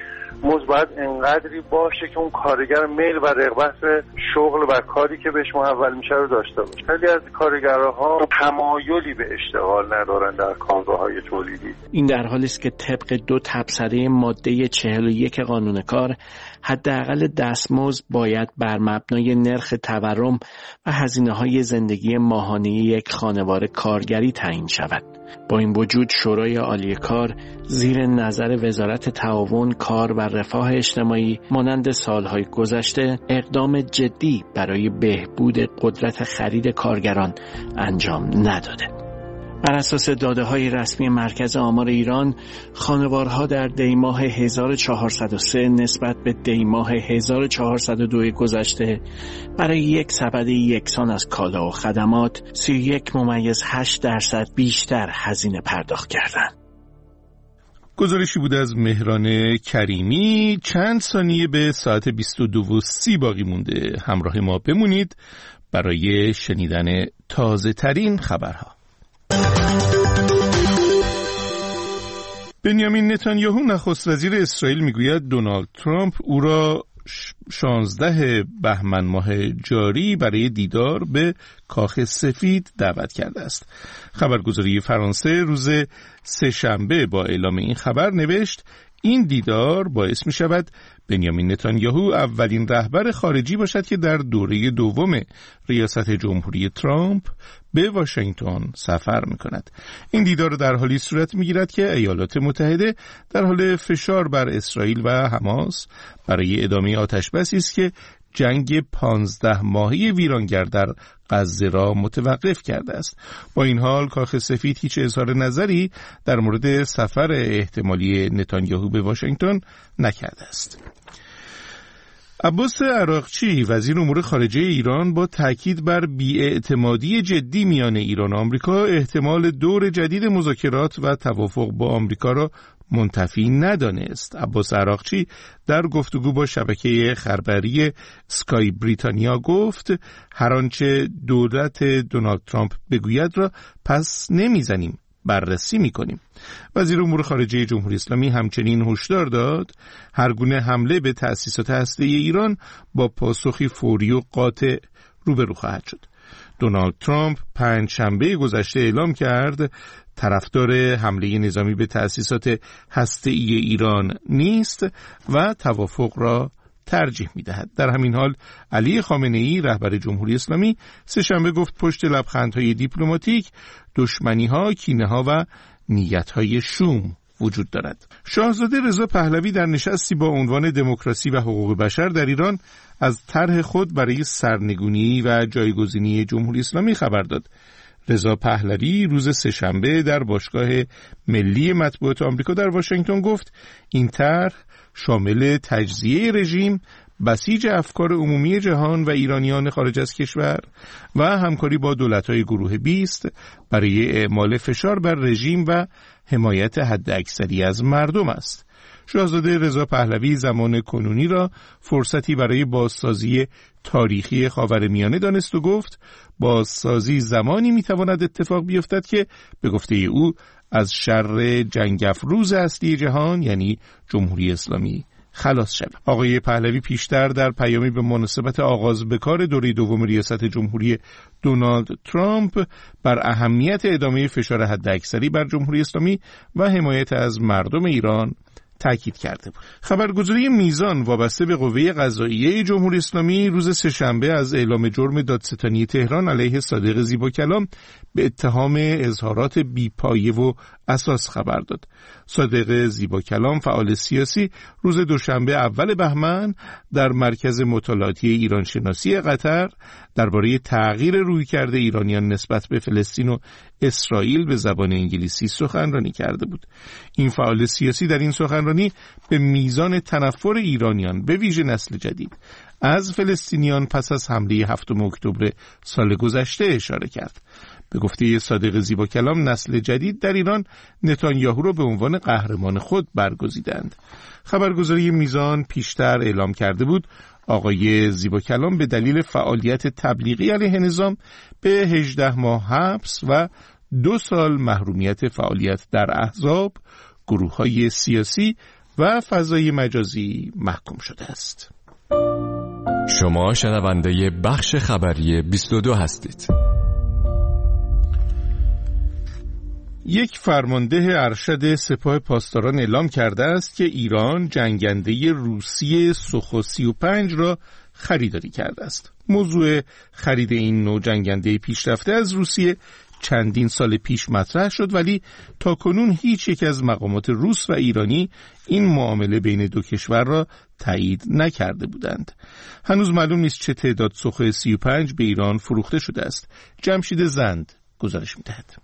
مزد باید انقدری باشه که اون کارگر میل و رغبت به شغل و کاری که بهش محول میشه رو داشته باشه. خیلی از کارگرها تمایلی به اشتغال ندارن در کارگاه‌های تولیدی. این در حالی است که طبق دو تبصره ماده چهل و یک قانون کار، حداقل دستمزد باید بر مبنای نرخ تورم و هزینه‌های زندگی ماهانه یک خانواده کارگری تعیین شود. با این وجود شورای عالی کار زیر نظر وزارت تعاون، کار و رفاه اجتماعی مانند سالهای گذشته اقدام جدی برای بهبود قدرت خرید کارگران انجام نداده. بر اساس داده‌های رسمی مرکز آمار ایران، خانوارها در دیماه هزار و چهارصد و سه نسبت به دیماه هزار و چهارصد و دو گذشته برای یک سبد یکسان از کالا و خدمات سی و یک ممیز هشت درصد بیشتر هزینه پرداخت کردند. گزارشی بود از مهران کریمی. چند ثانیه به ساعت بیست و دو و سی باقی مونده. همراه ما بمونید برای شنیدن تازه ترین خبرها. بنیامین نتانیاهو نخست وزیر اسرائیل میگوید دونالد ترامپ او را شانزده بهمن ماه جاری برای دیدار به کاخ سفید دعوت کرده است. خبرگزاری فرانسه روز سه‌شنبه با اعلام این خبر نوشت این دیدار باعث می شود بنیامین نتانیاهو اولین رهبر خارجی باشد که در دوره دوم ریاست جمهوری ترامپ به واشنگتن سفر می کند. این دیدار در حالی صورت می گیرد که ایالات متحده در حال فشار بر اسرائیل و حماس برای ادامه آتش‌بسی است که جنگ پانزده ماهی ویرانگر در غزه را متوقف کرده است. با این حال کاخ سفید هیچ اظهار نظری در مورد سفر احتمالی نتانیاهو به واشنگتن نکرده است. عباس عراقچی وزیر امور خارجه ایران با تاکید بر بی‌اعتمادی جدی میان ایران و آمریکا احتمال دور جدید مذاکرات و توافق با آمریکا را منتفی ندانست. عباس عراقچی در گفتگو با شبکه خبری سکای بریتانیا گفت هر آنچه دولت دونالد ترامپ بگوید را پس نمیزنیم، بررسی میکنیم. وزیر امور خارجه جمهوری اسلامی همچنین هشدار داد هر گونه حمله به تأسیسات هسته‌ای ایران با پاسخی فوری و قاطع روبرو خواهد شد. دونالد ترامپ پنج شنبه گذشته اعلام کرد طرفدار حمله نظامی به تأسیسات هسته‌ای ایران نیست و توافق را ترجیح می‌دهد. در همین حال علی خامنه‌ای رهبر جمهوری اسلامی سه‌شنبه گفت پشت لبخندهای دیپلماتیک دشمنی‌ها، کینه‌ها و نیت‌های شوم وجود دارد. شاهزاده رضا پهلوی در نشستی با عنوان دموکراسی و حقوق بشر در ایران از طرح خود برای سرنگونی و جایگزینی جمهوری اسلامی خبر داد. رضا پهلوی روز سه‌شنبه در باشگاه ملی مطبوعات آمریکا در واشنگتن گفت این طرح شامل تجزیه رژیم، بسیج افکار عمومی جهان و ایرانیان خارج از کشور و همکاری با دولت‌های گروه بیست برای اعمال فشار بر رژیم و حمایت حداکثری از مردم است. شاهزاده رضا پهلوی زمان کنونی را فرصتی برای بازسازی تاریخی خاورمیانه دانست و گفت بازسازی زمانی میتواند اتفاق بیفتد که به گفته او از شر جنگ افروز اصلی جهان یعنی جمهوری اسلامی خلاص شود. آقای پهلوی پیشتر در پیامی به مناسبت آغاز به کار دوره دوم ریاست جمهوری دونالد ترامپ بر اهمیت ادامه فشار حداکثری بر جمهوری اسلامی و حمایت از مردم ایران تاکید کرده بود. خبرگزاری میزان وابسته به قوه قضاییه جمهوری اسلامی روز سه‌شنبه از اعلام جرم دادستانی تهران علیه صادق زیباکلام به اتهام اظهارات بی‌پایه و اساس خبر داد. صادق زیباکلام فعال سیاسی روز دوشنبه اول بهمن در مرکز مطالعاتی ایران شناسی قطر درباره تغییر رویکرد ایرانیان نسبت به فلسطین و اسرائیل به زبان انگلیسی سخنرانی کرده بود. این فعال سیاسی در این سخنرانی به میزان تنفر ایرانیان به ویژه نسل جدید از فلسطینیان پس از حمله هفتم اکتبر سال گذشته اشاره کرد. به گفته صادق زیباکلام نسل جدید در ایران نتانیاهو را به عنوان قهرمان خود برگزیدند. خبرگزاری میزان پیشتر اعلام کرده بود آقای زیباکلام به دلیل فعالیت تبلیغی علیه نظام به هجده ماه حبس و دو سال محرومیت فعالیت در احزاب، گروه‌های سیاسی و فضای مجازی محکوم شده است. شما شنونده بخش خبری بیست و دو هستید. یک فرمانده ارشد سپاه پاسداران اعلام کرده است که ایران جنگنده روسی سوخو سی و پنج را خریداری کرده است. موضوع خرید این نوع جنگنده پیشرفته از روسیه چندین سال پیش مطرح شد، ولی تا کنون هیچ یک از مقامات روس و ایرانی این معامله بین دو کشور را تایید نکرده بودند. هنوز معلوم نیست چه تعداد سوخو سی و پنج به ایران فروخته شده است. جمشید زند گزارش می‌دهد.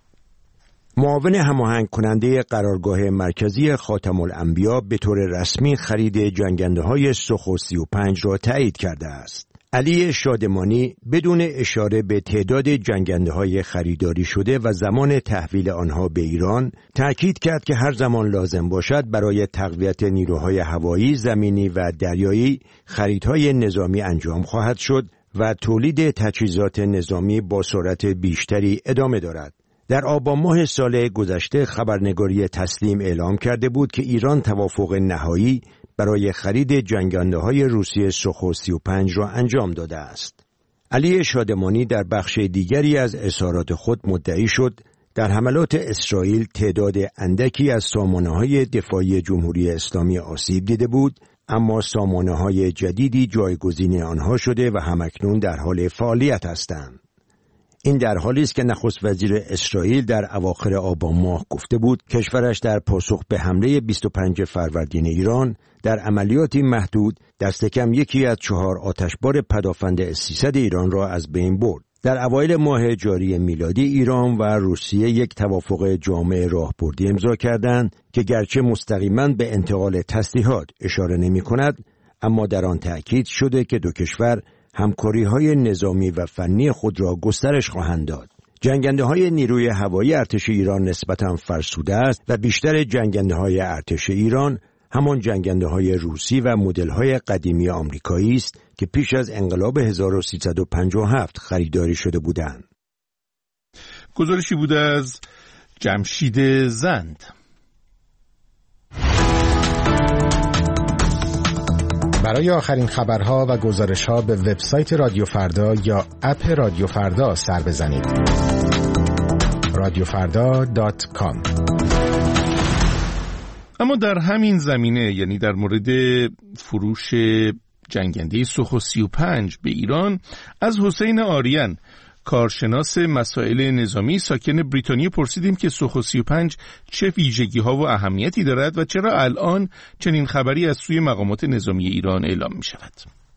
معاون هماهنگ کننده قرارگاه مرکزی خاتم الانبیا به طور رسمی خرید جنگنده‌های سوخو سی و پنج را تایید کرده است. علی شادمانی بدون اشاره به تعداد جنگنده‌های خریداری شده و زمان تحویل آنها به ایران تأکید کرد که هر زمان لازم باشد برای تقویت نیروهای هوایی، زمینی و دریایی خریدهای نظامی انجام خواهد شد و تولید تجهیزات نظامی با سرعت بیشتری ادامه دارد. در آبان ماه سال گذشته خبرنگاری تسلیم اعلام کرده بود که ایران توافق نهایی برای خرید جنگنده‌های روسی سوخو سی و پنج را انجام داده است. علی شادمانی در بخش دیگری از اظهارات خود مدعی شد در حملات اسرائیل تعداد اندکی از سامانه‌های دفاعی جمهوری اسلامی آسیب دیده بود، اما سامانه‌های جدیدی جایگزین آنها شده و همکنون در حال فعالیت هستند. این در حالی است که نخست وزیر اسرائیل در اواخر آبان ماه گفته بود کشورش در پاسخ به حمله بیست و پنجم فروردین ایران در عملیاتی محدود دست کم یکی از چهار آتشبار پدافند سیصد ایران را از بین برد. در اوایل ماه جاری میلادی ایران و روسیه یک توافق جامع راهبردی امضا کردند که گرچه مستقیما به انتقال تسلیحات اشاره نمی‌کند، اما در آن تأکید شده که دو کشور همکاری‌های نظامی و فنی خود را گسترش خواهند داد. جنگنده‌های نیروی هوایی ارتش ایران نسبتاً فرسوده است و بیشتر جنگنده‌های ارتش ایران همان جنگنده‌های روسی و مدل‌های قدیمی آمریکایی است که پیش از انقلاب هزار و سیصد و پنجاه و هفت خریداری شده بودند. گزارشی بوده از جمشید زند. برای آخرین خبرها و گزارش‌ها به وبسایت رادیو فردا یا اپ رادیو فردا سر بزنید. رادیو فردا دات کام. اما در همین زمینه، یعنی در مورد فروش جنگنده سوخو سی و پنج به ایران، از حسین آریان کارشناس مسائل نظامی ساکن بریتانیا پرسیدیم که سوخو سی و پنج چه ویژگی‌ها و اهمیتی دارد و چرا الان چنین خبری از سوی مقامات نظامی ایران اعلام می‌شود.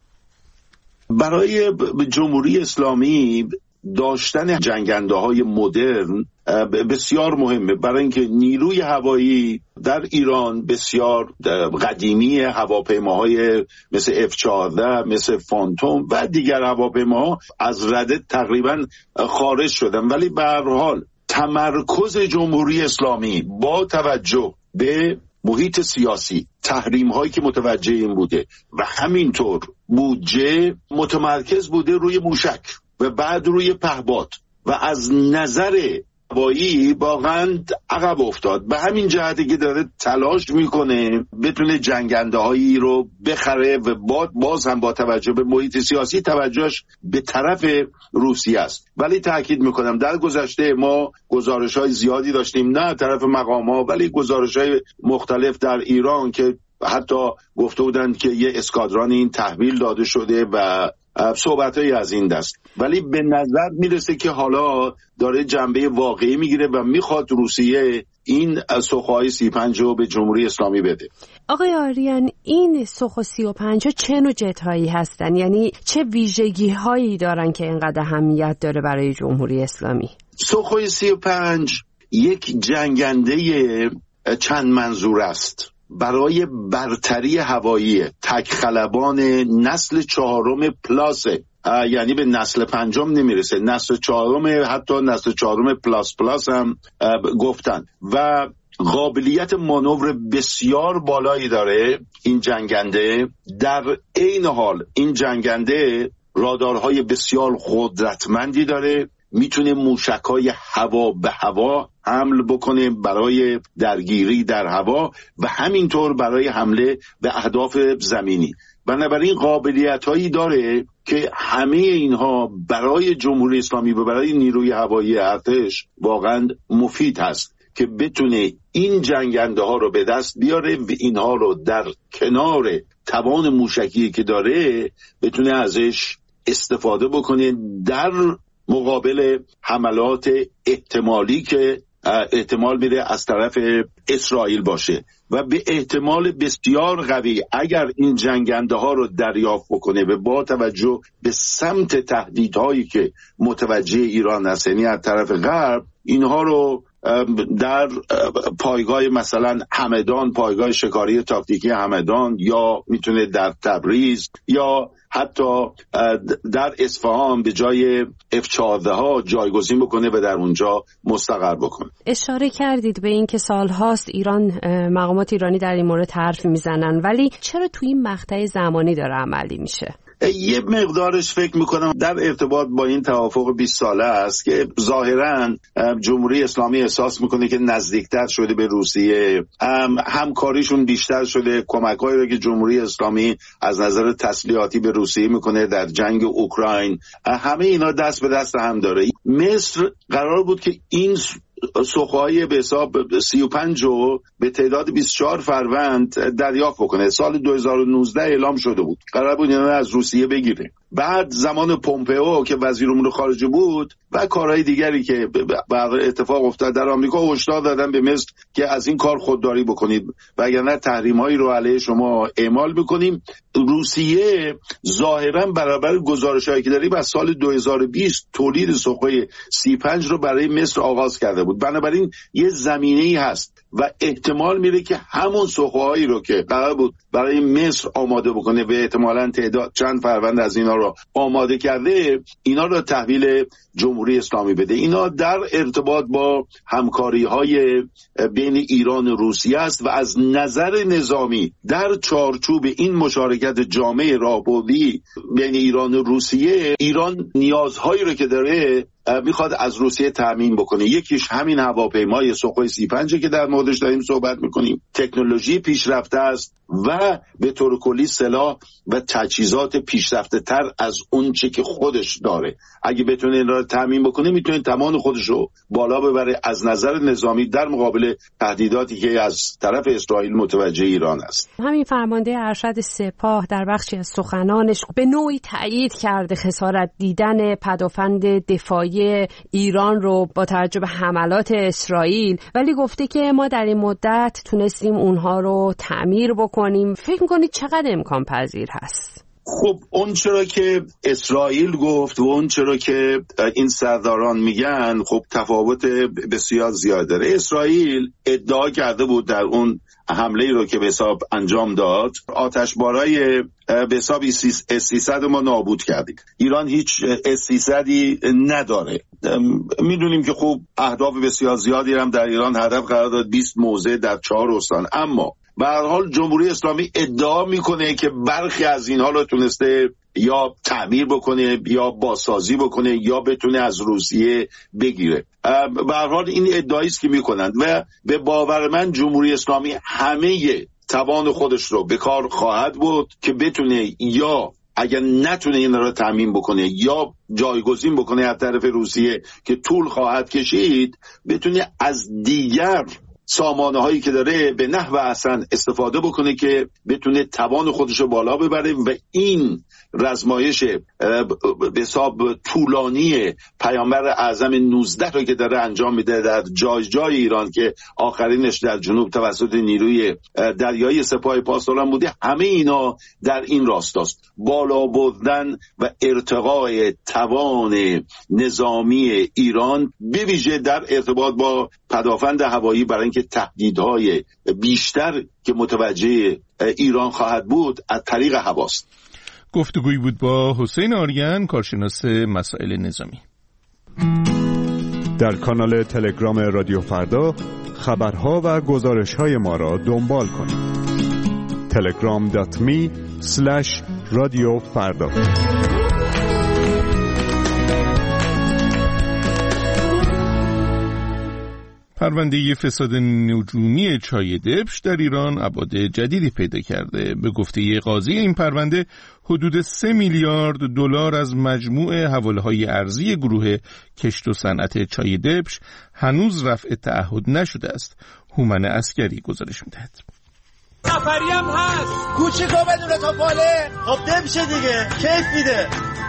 برای جمهوری اسلامی داشتن جنگنده‌های مدرن بسیار مهمه، برای اینکه نیروی هوایی در ایران بسیار قدیمی، هواپیماهای مثل اف چهارده، مثل فانتوم و دیگر هواپیماها از رده تقریبا خارج شدن، ولی به هر حال تمرکز جمهوری اسلامی با توجه به محیط سیاسی، تحریم هایی که متوجه این بوده و همینطور بودجه متمرکز بوده روی موشک و بعد روی پهپاد و از نظر هوایی واقعا عقب افتاد. به همین جهتی که داره تلاش میکنه بتونه جنگنده هایی رو بخره و باز هم با توجه به محیط سیاسی توجهش به طرف روسیه است. ولی تاکید میکنم در گذشته ما گزارش های زیادی داشتیم، نه طرف مقام ها ولی گزارش های مختلف در ایران که حتی گفته بودند که یه اسکادران این تحویل داده شده و صحبتایی از این دست، ولی به نظر میرسه که حالا داره جنبه واقعی میگیره و میخواد روسیه این سوخوهای سی و پنج رو به جمهوری اسلامی بده. آقای آریان، این سوخو سی و پنج چه نوع جت‌هایی هستن؟ یعنی چه ویژگی هایی دارن که اینقدر اهمیت داره برای جمهوری اسلامی؟ سوخوی سی و پنج یک جنگنده چند منظور است برای برتری هوایی تکخلبان نسل چهارم پلاس، یعنی به نسل پنجم نمیرسه، نسل چهارم، حتی نسل چهارم پلاس پلاس هم گفتن و قابلیت مانور بسیار بالایی داره این جنگنده. در عین حال این جنگنده رادارهای بسیار قدرتمندی داره، میتونه موشک‌های هوا به هوا حمل بکنه برای درگیری در هوا و همینطور برای حمله به اهداف زمینی. بنابراین قابلیت هایی داره که همه اینها برای جمهوری اسلامی و برای نیروی هوایی ارتش واقعا مفید هست که بتونه این جنگنده ها رو به دست بیاره و اینها رو در کنار توان موشکی که داره بتونه ازش استفاده بکنه در مقابل حملات احتمالی که احتمال میده از طرف اسرائیل باشه و به احتمال بسیار قوی اگر این جنگنده ها رو دریافت بکنه و با توجه به سمت تهدیدهایی که متوجه ایران هست، یعنی از طرف غرب، اینها رو در پایگاه مثلا همدان، پایگاه شکاری تاکتیکی همدان، یا میتونه در تبریز یا حتی در اصفهان به جای اف چهارده ها جایگزین بکنه و در اونجا مستقر بکنه. اشاره کردید به این که سالهاست ایران، مقامات ایرانی در این مورد حرف میزنن، ولی چرا توی این مقطع زمانی داره عملی میشه؟ یه مقدارش فکر میکنم در ارتباط با این توافق بیست ساله است که ظاهراً جمهوری اسلامی احساس میکنه که نزدیکتر شده به روسیه، همکاریشون بیشتر شده، کمک‌هایی رو که جمهوری اسلامی از نظر تسلیحاتی به روسیه میکنه در جنگ اوکراین، همه اینا دست به دست هم داره. مصر قرار بود که این سوخه‌های به حساب سی و پنج رو به تعداد بیست و چهار فروند دریافت بکنه. سال دو هزار و نوزده اعلام شده بود قرار بود اینا از روسیه بگیره. بعد زمان پومپئو که وزیر امور خارجه بود و کارهای دیگری که بعد اتفاق افتاد در آمریکا، هشدار دادن به مصر که از این کار خودداری بکنید وگرنه تحریم‌هایی رو علیه شما اعمال می‌کنیم. روسیه ظاهراً برابر گزارش‌هایی که داریم از سال دو هزار و بیست تولید سوخوی سی و پنج رو برای مصر آغاز کرده بود. بنابراین یه زمینه‌ای هست و احتمال میره که همون سوخوهایی رو که قرار بود برای مصر آماده بکنه و احتمالاً تعداد چند فروند از اینا رو آماده کرده، اینا رو تحویل جمهوری اسلامی بده. اینا در ارتباط با همکاری‌های بین ایران و روسیه است و از نظر نظامی در چارچوب این مشارکت جامع راهبردی بین ایران و روسیه، ایران نیازهایی رو که داره میخواد از روسیه تامین بکنه. یکیش همین هواپیمای سوخوی سی و پنج که در موردش داریم صحبت میکنیم، تکنولوژی پیشرفته است و به طور کلی سلاح و تجهیزات پیشرفته تر از اون چه که خودش داره. اگه بتونه این را تامین بکنه میتونه توان خودش رو بالا ببره از نظر نظامی در مقابل تهدیداتی که از طرف اسرائیل متوجه ایران است. همین فرمانده ارشد سپاه در بخشی از سخنانش به نوعی تأیید کرده خسارت دیدن پدافند دفاعی ایران رو با توجه به حملات اسرائیل، ولی گفته که ما در این مدت تونستیم اونها رو تعمیر بکنیم. فکر می‌کنید چقدر امکان پذیر هست؟ خب اون چرا که اسرائیل گفت و اون چرا که این سرداران میگن خب تفاوت بسیار زیاد داره. اسرائیل ادعا کرده بود در اون حمله رو که به حساب انجام داد آتشبارای به حساب اس سیصد ما نابود کردیم. ایران هیچ اس سیصدی نداره. میدونیم که خب اهداف بسیار زیادی هم در ایران هدف قرار داد، بیست موضع در چهار استان، اما به هر حال جمهوری اسلامی ادعا میکنه که برخی از اینها رو تونسته یا تعمیر بکنه یا بازسازی بکنه یا بتونه از روسیه بگیره. به هر حال این ادعایی است که میکنند و به باور من جمهوری اسلامی همه توان خودش رو به کار خواهد بود که بتونه یا اگر نتونه این رو تامین بکنه یا جایگزین بکنه از طرف روسیه که طول خواهد کشید، بتونه از دیگر سامانه هایی که داره به نحو احسن استفاده بکنه که بتونه توان خودش رو بالا ببره و این رزمایش به حساب طولانی پیامبر اعظم نوزده رو که داره انجام میده در جای جای ایران که آخرینش در جنوب توسط نیروی دریایی سپاه پاسداران بوده، همه اینا در این راستاست، بالا بردن و ارتقای توان نظامی ایران به ویژه در ارتباط با پدافند هوایی، برای اینکه تهدیدهای بیشتر که متوجه ایران خواهد بود از طریق هواست. گفتگویی بود با حسین آریان، کارشناس مسائل نظامی. در کانال تلگرام رادیو فردا خبرها و گزارش‌های ما را دنبال کنید. تلگرام دات می اسلش رادیو فردا. پرونده فساد نجومی چای دبش در ایران ابعاد جدیدی پیدا کرده. به گفته قاضی این پرونده حدود سه میلیارد دلار از مجموع حواله‌های ارزی گروه کشت و صنعت چای دبش هنوز رفع تعهد نشده است. هومن عسکری گزارش می‌دهد. سفری هم هست. کوچیکو بدون تا باله. خب دبش دیگه. کیف میده.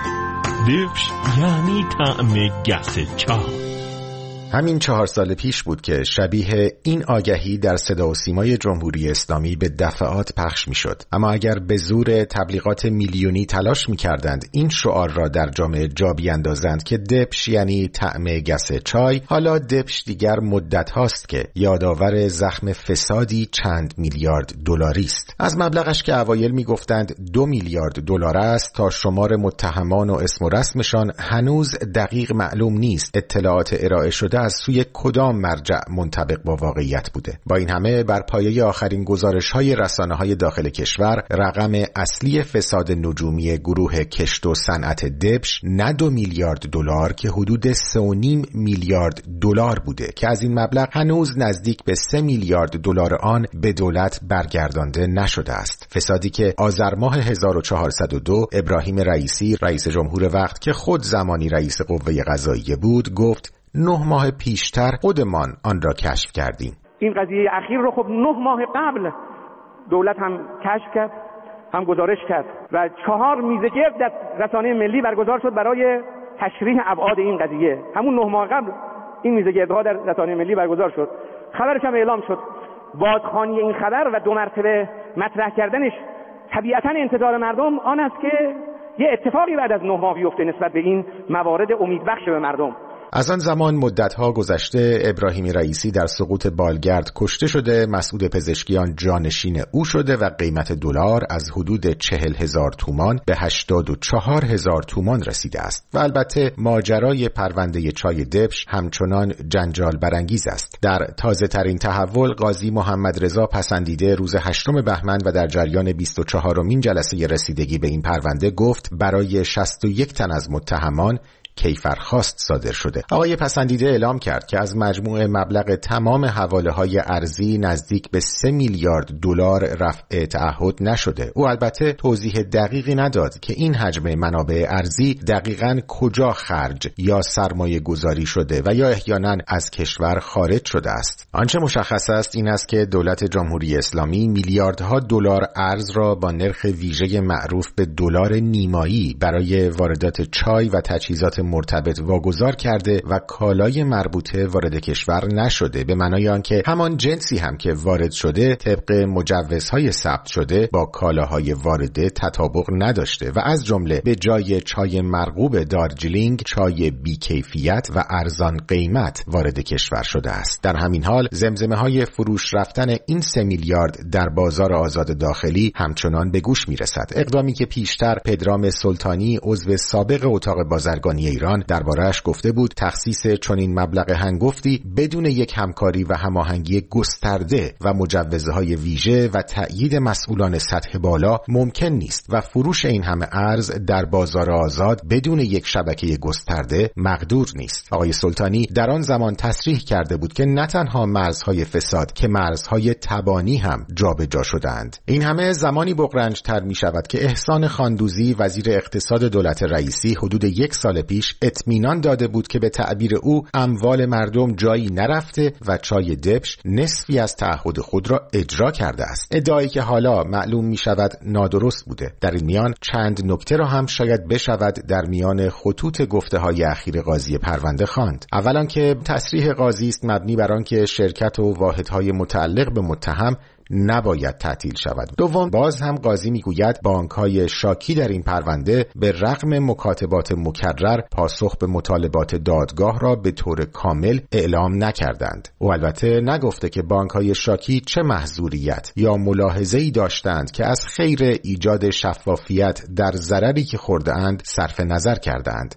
دبش یعنی طعم گس چای. همین چهار سال پیش بود که شبیه این آگهی در صدا و سیمای جمهوری اسلامی به دفعات پخش می شد. اما اگر به زور تبلیغات میلیونی تلاش می کردند این شعار را در جامعه جا بیندازند که دبش یعنی طعم گس چای، حالا دبش دیگر مدت هاست که یادآور زخم فسادی چند میلیارد دلاری است. از مبلغش که اوایل می گفتند دو میلیارد دلار است تا شمار متهمان و اسم و رسمشان هنوز دقیق معلوم نیست اطلاعات ارائه شده از سوی کدام مرجع منطبق با واقعیت بوده. با این همه بر پایه آخرین گزارش‌های رسانه‌های داخل کشور رقم اصلی فساد نجومی گروه کشت و صنعت دبش نه دو میلیارد دلار که حدود سه و نیم میلیارد دلار بوده که از این مبلغ هنوز نزدیک به سه میلیارد دلار آن به دولت برگردانده نشده است. فسادی که آذر ماه هزار و چهارصد و دو ابراهیم رئیسی رئیس جمهور وقت که خود زمانی رئیس قوه قضاییه بود گفت نه ماه پیشتر خودمان آن را کشف کردیم. این قضیه اخیر رو خب نه ماه قبل دولت هم کشف کرد، هم گزارش کرد و چهار میزه گرد در رسانه ملی برگزار شد برای تشریح ابعاد این قضیه. همون نه ماه قبل این میزه گردها در رسانه ملی برگزار شد، خبرش هم اعلام شد. بادخوانی این خبر و دو مرتبه مطرح کردنش طبیعتاً انتظار مردم آن است که یه اتفاقی بعد از نه ماه بیفته نسبت به این موارد امیدبخش به مردم. از آن زمان مدت‌ها گذشته، ابراهیم رئیسی در سقوط بالگرد کشته شده، مسعود پزشکیان جانشین او شده و قیمت دلار از حدود چهل هزار تومان به هشتاد و چهار هزار تومان رسیده است. و البته ماجرای پرونده چای دبش همچنان جنجال برانگیز است. در تازه ترین تحول قاضی محمد رضا پسندیده روز هشتم بهمن و در جریان بیست و چهارمین جلسه رسیدگی به این پرونده گفت برای شصت و یک تن از متهمان کیفرخواست صادر شده. آقای پسندیده اعلام کرد که از مجموع مبلغ تمام حواله‌های ارزی نزدیک به سه میلیارد دلار رفع تعهد نشده. او البته توضیح دقیقی نداد که این حجم منابع ارزی دقیقاً کجا خرج یا سرمایه گذاری شده و یا احیانا از کشور خارج شده است. آنچه مشخص است این است که دولت جمهوری اسلامی میلیاردها دلار ارز را با نرخ ویژه معروف به دلار نیمایی برای واردات چای و تجهیزات مرتبط واگذار کرده و کالای مربوطه وارد کشور نشده، به معنای آنکه همان جنسی هم که وارد شده طبق مجوزهای ثبت شده با کالاهای وارده تطابق نداشته و از جمله به جای چای مرغوب دارجیلینگ چای بیکیفیت و ارزان قیمت وارد کشور شده است. در همین حال زمزمه های فروش رفتن این سه میلیارد در بازار آزاد داخلی همچنان به گوش می رسد. اقدامی که پیشتر پدرام سلطانی عضو سابق اتاق بازرگانی ایران درباره‌اش گفته بود تخصیص چنین مبلغ هنگفتی بدون یک همکاری و هماهنگی گسترده و مجوزهای ویژه و تأیید مسئولان سطح بالا ممکن نیست و فروش این همه ارز در بازار آزاد بدون یک شبکه گسترده مقدور نیست. آقای سلطانی در آن زمان تصریح کرده بود که نه تنها مرزهای فساد که مرزهای تبانی هم جابجا شدند. این همه زمانی بغرنج تر می شود که احسان خاندوزی وزیر اقتصاد دولت رئیسی حدود یک سال پیش اطمینان داده بود که به تعبیر او اموال مردم جایی نرفته و چای دبش نصفی از تعهد خود را اجرا کرده است. ادعایی که حالا معلوم می شود نادرست بوده. در این میان چند نکته را هم شاید بشود در میان خطوط گفته های اخیر قاضی پرونده خواند. اولا که تصریح قاضی است مبنی بر آنکه شرکت و واحدهای متعلق به متهم نباید تعطیل شود. دوم باز هم قاضی میگوید بانک‌های شاکی در این پرونده به رغم مکاتبات مکرر پاسخ به مطالبات دادگاه را به طور کامل اعلام نکردند. او البته نگفته که بانک‌های شاکی چه محظوریت یا ملاحظه‌ای داشتند که از خیر ایجاد شفافیت در ضرری که خورده‌اند صرف نظر کردند.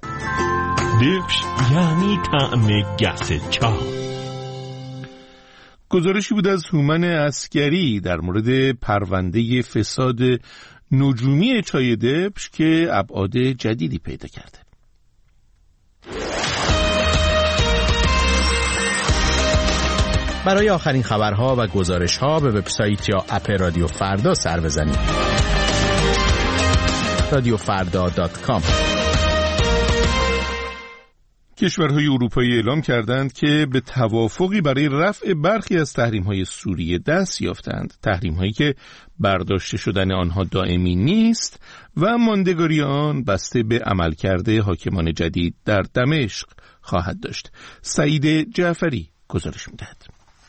دبش یعنی طعم گس چای. گزارشی بود از هومن عسکری در مورد پرونده فساد نجومی چای دبش که ابعاد جدیدی پیدا کرده. برای آخرین خبرها و گزارش‌ها به وبسایت یا اپ رادیو فردا سر بزنید. رادیو فردا دات کام. کشورهای اروپایی اعلام کردند که به توافقی برای رفع برخی از تحریم‌های سوریه دست یافتند. تحریم‌هایی که برداشته شدن آنها دائمی نیست و ماندگاری آن بسته به عملکرد حاکمان جدید در دمشق خواهد داشت. سعید جعفری گزارش می‌دهد.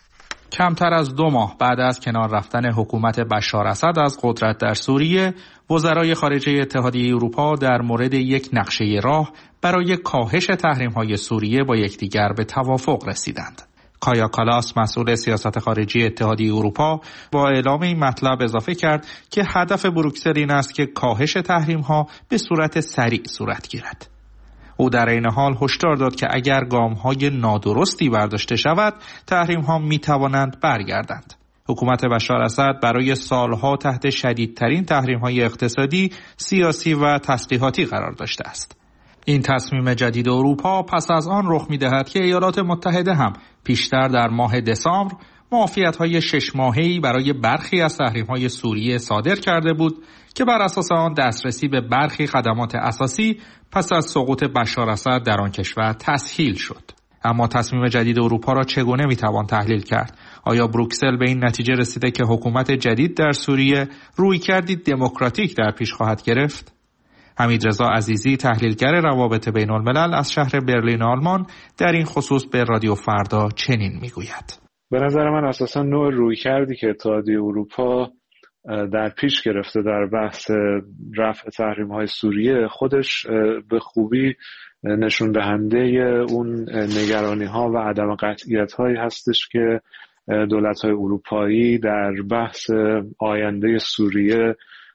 کمتر از دو ماه بعد از کنار رفتن حکومت بشار اسد از قدرت در سوریه، وزرای خارجه اتحادیه اروپا در مورد یک نقشه راه برای کاهش تحریم‌های سوریه با یکدیگر به توافق رسیدند. کایا کالاس، مسئول سیاست خارجی اتحادیه اروپا، با اعلام این مطلب اضافه کرد که هدف بروکسل این است که کاهش تحریم‌ها به صورت سریع صورت گیرد. او در این حال هشدار داد که اگر گام‌های نادرستی برداشته شود، تحریم‌ها می‌توانند برگردند. حکومت بشار اسد برای سالها تحت شدیدترین تحریم‌های اقتصادی، سیاسی و تسلیحاتی قرار داشته است. این تصمیم جدید اروپا پس از آن رخ می‌دهد که ایالات متحده هم پیشتر در ماه دسامبر معافیت‌های شش ماهه‌ای برای برخی از تحریم‌های سوریه صادر کرده بود که بر اساس آن دسترسی به برخی خدمات اساسی پس از سقوط بشار اسد در آن کشور تسهیل شد. اما تصمیم جدید اروپا را چگونه میتوان تحلیل کرد؟ آیا بروکسل به این نتیجه رسیده که حکومت جدید در سوریه رویکردی دموکراتیک در پیش خواهد گرفت؟ حمیدرضا عزیزی، تحلیلگر روابط بین الملل از شهر برلین آلمان، در این خصوص به رادیو فردا چنین میگوید. به نظر من اساسا نوع رویکردی که اتحادیه اروپا در پیش گرفته در بحث رفع تحریم‌های سوریه خودش به خوبی نشون دهنده اون نگرانی‌ها و عدم قطعیت‌هایی هستش که دولت‌های اروپایی در بحث آینده سوریه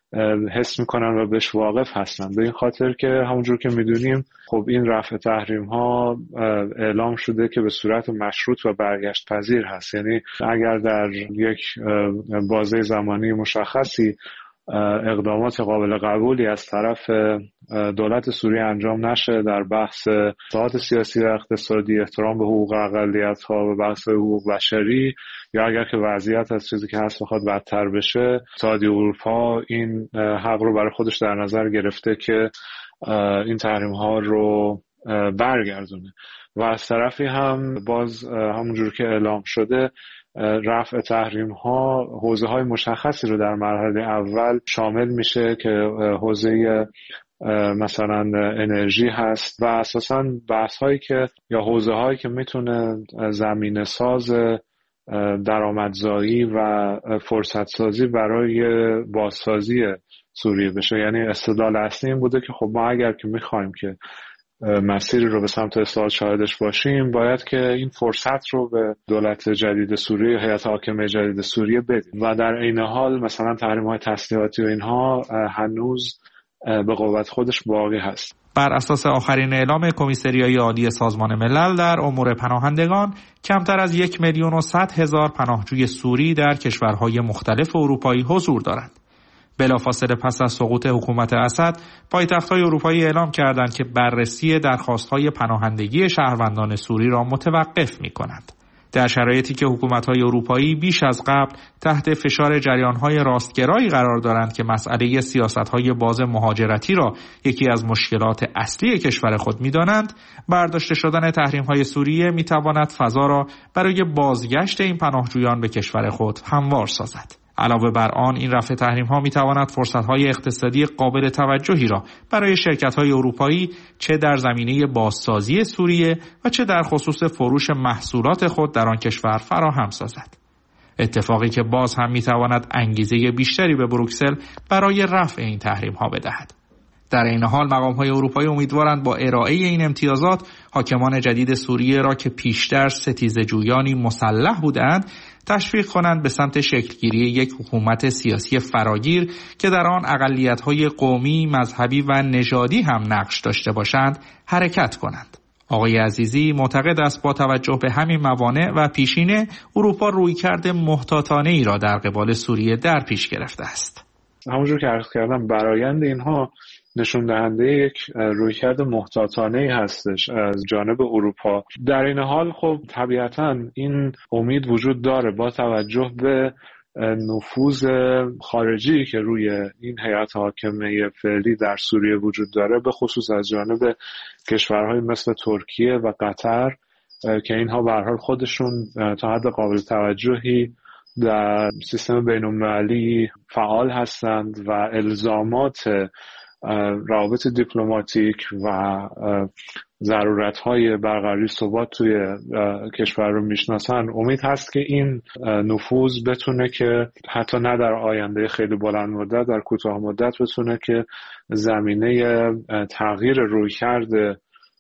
حس میکنن و بهش واقف هستن. به این خاطر که همونجور که میدونیم خب این رفع تحریم ها اعلام شده که به صورت مشروط و برگشت پذیر هست، یعنی اگر در یک بازه زمانی مشخصی اقدامات قابل قبولی از طرف دولت سوریه انجام نشه در بحث اصلاحات سیاسی و اقتصادی، احترام به حقوق اقلیت ها و بحث حقوق بشری، یا اگر که وضعیت از چیزی که هست بخواد بدتر بشه، اتحادیه اروپا این حق رو برای خودش در نظر گرفته که این تحریم ها رو برگردونه. و از طرفی هم باز همونجور که اعلام شده رفع تحریم ها حوزه های مشخصی رو در مرحله اول شامل میشه که حوزه مثلا انرژی هست و اساساً بحث هایی که یا حوزه هایی که میتونه زمینه ساز درآمدزایی و فرصت سازی برای بازسازی سوریه بشه. یعنی استدلال اصلی این بوده که خب ما اگر که میخوایم که مسیری رو به سمت اصلاحات شاهدش باشیم، باید که این فرصت رو به دولت جدید سوریه، هیئت حاکمه جدید سوریه بدیم و در عین حال مثلا تحریم‌های تسلیحاتی و اینها هنوز به قوت خودش باقی هست. بر اساس آخرین اعلام کمیسریای عالی سازمان ملل در امور پناهندگان، کمتر از یک میلیون و صد هزار پناهجوی سوری در کشورهای مختلف اروپایی حضور دارند. بلافاصله پس از سقوط حکومت اسد، پایتخت‌های اروپایی اعلام کردند که بررسی درخواست‌های پناهندگی شهروندان سوری را متوقف می‌کنند. در شرایطی که حکومت‌های اروپایی بیش از قبل تحت فشار جریان‌های راستگرایی قرار دارند که مسئله سیاست‌های باز مهاجرتی را یکی از مشکلات اصلی کشور خود می‌دانند، برداشته شدن تحریم‌های سوریه می‌تواند فضا را برای بازگشت این پناهجویان به کشور خود هموار سازد. علاوه بر آن، این رفع تحریم‌ها می‌تواند فرصت‌های اقتصادی قابل توجهی را برای شرکت‌های اروپایی چه در زمینه بازسازی سوریه و چه در خصوص فروش محصولات خود در آن کشور فراهم سازد. اتفاقی که باز هم می‌تواند انگیزه بیشتری به بروکسل برای رفع این تحریم‌ها بدهد. در این حال مقام‌های اروپایی امیدوارند با ارائه این امتیازات حاکمان جدید سوریه را که پیشتر ستیزه‌جویانی مسلح بودند تشویق کنند به سمت شکلگیری یک حکومت سیاسی فراگیر که در آن اقلیت‌های قومی، مذهبی و نژادی هم نقش داشته باشند حرکت کنند. آقای عزیزی معتقد است با توجه به همین موانع و پیشینه، اروپا رویکرد محتاطانه‌ای را در قبال سوریه در پیش گرفته است. همونجور که عرض کردم برآیند اینها نشون دهنده یک رویکرد محتاطانه‌ای هستش از جانب اروپا. در این حال خب طبیعتاً این امید وجود داره با توجه به نفوذ خارجی که روی این هیئت حاکمه فعلی در سوریه وجود داره، به خصوص از جانب کشورهای مثل ترکیه و قطر که اینها به هر حال خودشون تا حد قابل توجهی در سیستم بین‌المللی فعال هستند و الزامات روابط دیپلماتیک و ضرورت‌های برقراری ثبات توی کشور رو میشناسن. امید هست که این نفوذ بتونه که حتی نه در آینده خیلی بلند مدت، در کوتاه مدت بتونه که زمینه تغییر رویکرد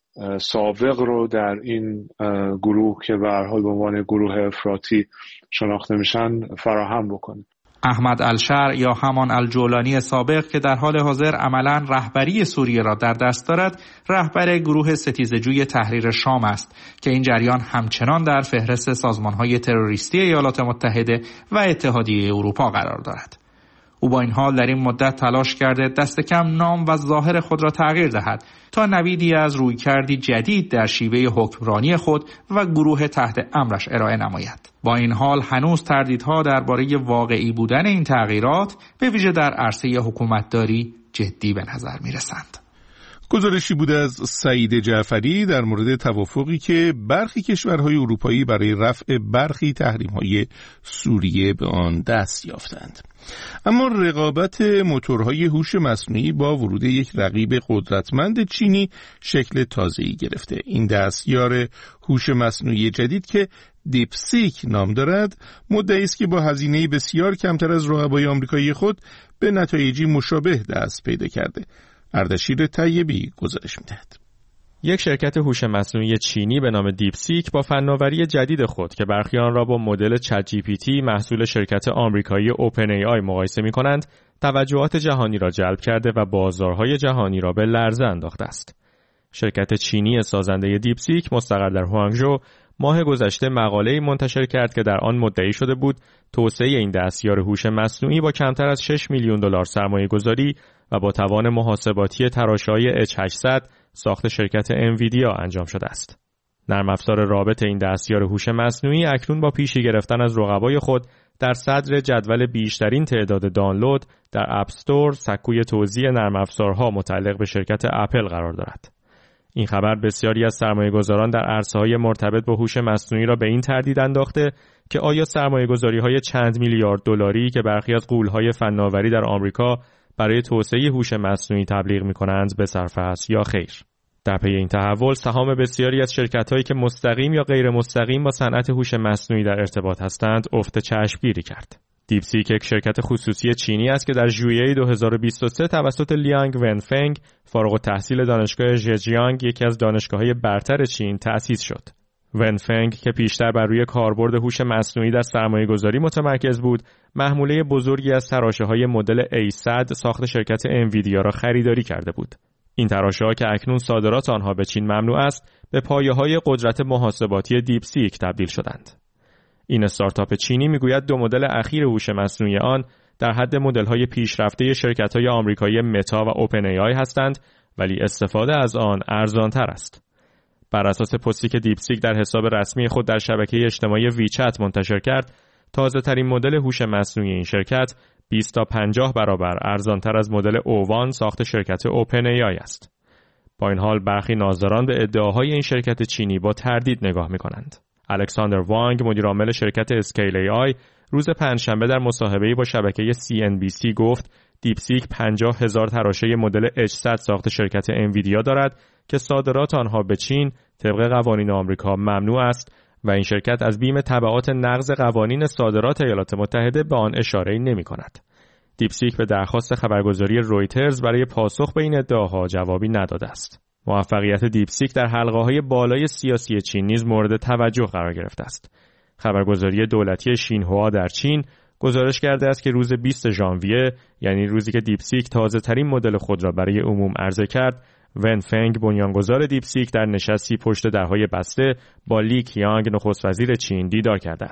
سابق رو در این گروه که به هر حال به عنوان گروه افراطی شناخته میشن فراهم بکنه. احمد الشرع یا همان الجولانی سابق که در حال حاضر عملاً رهبری سوریه را در دست دارد، رهبر گروه ستیزجوی تحریر شام است که این جریان همچنان در فهرست سازمان‌های تروریستی ایالات متحده و اتحادیه اروپا قرار دارد. او با این حال در این مدت تلاش کرده دست کم نام و ظاهر خود را تغییر دهد تا نویدی از رویکردی جدید در شیوه حکمرانی خود و گروه تحت امرش ارائه نماید. با این حال هنوز تردیدها درباره واقعی بودن این تغییرات به ویژه در عرصه حکومتداری جدی به نظر می‌رسند. گزارشی بوده از سعید جعفری در مورد توافقی که برخی کشورهای اروپایی برای رفع برخی تحریم‌های سوریه به آن دست یافتند. اما رقابت موتورهای هوش مصنوعی با ورود یک رقیب قدرتمند چینی شکل تازه‌ای گرفته. این دستیار هوش مصنوعی جدید که دیپسیک نام دارد، مدعی است که با هزینه بسیار کمتر از رقبای آمریکایی خود به نتایجی مشابه دست پیدا کرده. اردشیر طیبی گزارش می‌دهد. یک شرکت هوش مصنوعی چینی به نام دیپسیک با فناوری جدید خود که برخی آن را با مدل چت جی پی تی محصول شرکت آمریکایی اوپن ای آی مقایسه می‌کنند، توجهات جهانی را جلب کرده و بازارهای جهانی را به لرزه انداخته است. شرکت چینی سازنده دیپسیک مستقر در هوانگژو ماه گذشته مقاله‌ای منتشر کرد که در آن مدعی شده بود توسعه این دستیار هوش مصنوعی با کمتر از شش میلیون دلار سرمایه‌گذاری و با توان محاسباتی تراشه‌های اچ هشتصد ساخت شرکت انویدیا انجام شده است. نرم افزار رابط این دستیار هوش مصنوعی اکنون با پیشی گرفتن از رقبای خود در صدر جدول بیشترین تعداد دانلود در اپ استور سکوی توزیع نرم افزارها متعلق به شرکت اپل قرار دارد. این خبر بسیاری از سرمایه‌گذاران در عرصه‌های مرتبط با هوش مصنوعی را به این تردید انداخته که آیا سرمایه‌گذاری‌های چند میلیارد دلاری که برخی از غول‌های فناوری در آمریکا برای توسعه هوش مصنوعی تبلیغ می‌کنند به صرفه است یا خیر. در پی این تحول سهام بسیاری از شرکت‌هایی که مستقیم یا غیر مستقیم با صنعت هوش مصنوعی در ارتباط هستند افت چشمگیری کرد. دیپسیک یک شرکت خصوصی چینی است که در ژوئیه دو هزار و بیست و سه توسط لیانگ ونفنگ فارغ التحصیل دانشگاه ژجیانگ یکی از دانشگاه‌های برتر چین تأسیس شد. ونفنگ که پیشتر بر روی کاربرد هوش مصنوعی در سرمایه‌گذاری متمرکز بود، محموله بزرگی از تراشه‌های مدل ای صد ساخت شرکت انویدیا را خریداری کرده بود. این تراشه‌ها که اکنون صادرات آنها به چین ممنوع است، به پایه‌های قدرت محاسباتی دیپسیک تبدیل شدند. این استارتاپ چینی میگوید دو مدل اخیر هوش مصنوعی آن در حد مدل‌های پیشرفته شرکت‌های آمریکایی متا و اوپن ای آی هستند، ولی استفاده از آن ارزان‌تر است. بر اساس پستی که دیپسیک در حساب رسمی خود در شبکه اجتماعی ویچت منتشر کرد، تازه‌ترین مدل هوش مصنوعی این شرکت بیست تا پنجاه برابر ارزان‌تر از مدل اووان ساخت شرکت اوپن ای آی است. با این حال برخی ناظران به ادعاهای این شرکت چینی با تردید نگاه می‌کنند. الکساندر وانگ مدیر عامل شرکت اسکیل ای آی روز پنجشنبه در مصاحبه‌ای با شبکه سی ان بی سی گفت دیپسیک پنجاه هزار تراشه مدل اچ صد ساخت شرکت انویدیا دارد که صادرات آنها به چین طبق قوانین آمریکا ممنوع است و این شرکت از بیم تبعات نقض قوانین صادرات ایالات متحده به آن اشاره‌ای نمی‌کند. دیپسیک به درخواست خبرگزاری رویترز برای پاسخ به این ادعاها جوابی نداده است. موفقیت دیپسیک در حلقه‌های بالای سیاسی چین نیز مورد توجه قرار گرفته است. خبرگزاری دولتی شینهوا در چین گزارش کرده است که روز بیست ژانویه، یعنی روزی که دیپسیک تازه‌ترین مدل خود را برای عموم عرضه کرد، ونفنگ بنیانگذار دیپسیک در نشستی پشت درهای بسته با لی کیانگ نخست وزیر چین دیدار کرده است.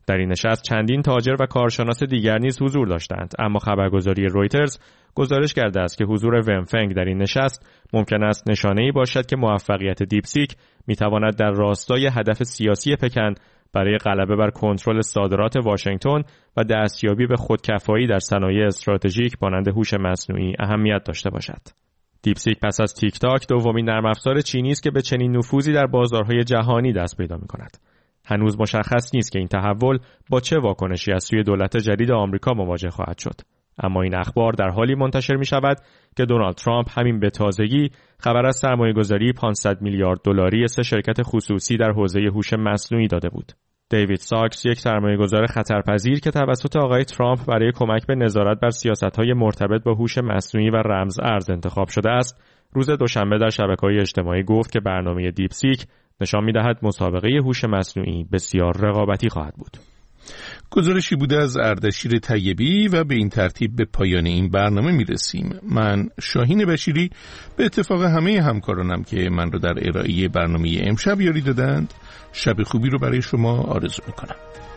در این نشست چندین تاجر و کارشناس دیگر نیز حضور داشتند، اما خبرگزاری رویترز گزارش کرده است که حضور ونفنگ در این نشست ممکن است نشانه‌ای باشد که موفقیت دیپسیک می‌تواند در راستای هدف سیاسی پکن برای غلبه بر کنترل صادرات واشنگتن و دستیابی به خودکفایی در صنایع استراتژیک مانند هوش مصنوعی اهمیت داشته باشد. دیپسیک پس از تیک تاک دومین نرم افزار چینی است که به چنین نفوذی در بازارهای جهانی دست پیدا می‌کند. هنوز مشخص نیست که این تحول با چه واکنشی از سوی دولت جدید آمریکا مواجه خواهد شد. اما این اخبار در حالی منتشر می شود که دونالد ترامپ همین به تازگی خبر از سرمایه‌گذاری پانصد میلیارد دلاری سه شرکت خصوصی در حوزه هوش مصنوعی داده بود. دیوید ساکس، یک سرمایه‌گذار خطرپذیر که توسط آقای ترامپ برای کمک به نظارت بر سیاست‌های مرتبط با هوش مصنوعی و رمز ارز انتخاب شده است، روز دوشنبه در شبکه‌های اجتماعی گفت که برنامه دیپسیک نشان می‌دهد مسابقه هوش مصنوعی بسیار رقابتی خواهد بود. گزارشی بوده از اردشیر طیبی و به این ترتیب به پایان این برنامه میرسیم. من شاهین بشیری به اتفاق همه همکارانم که من رو در ارائه برنامه امشب یاری دادند، شب خوبی رو برای شما آرزو میکنم.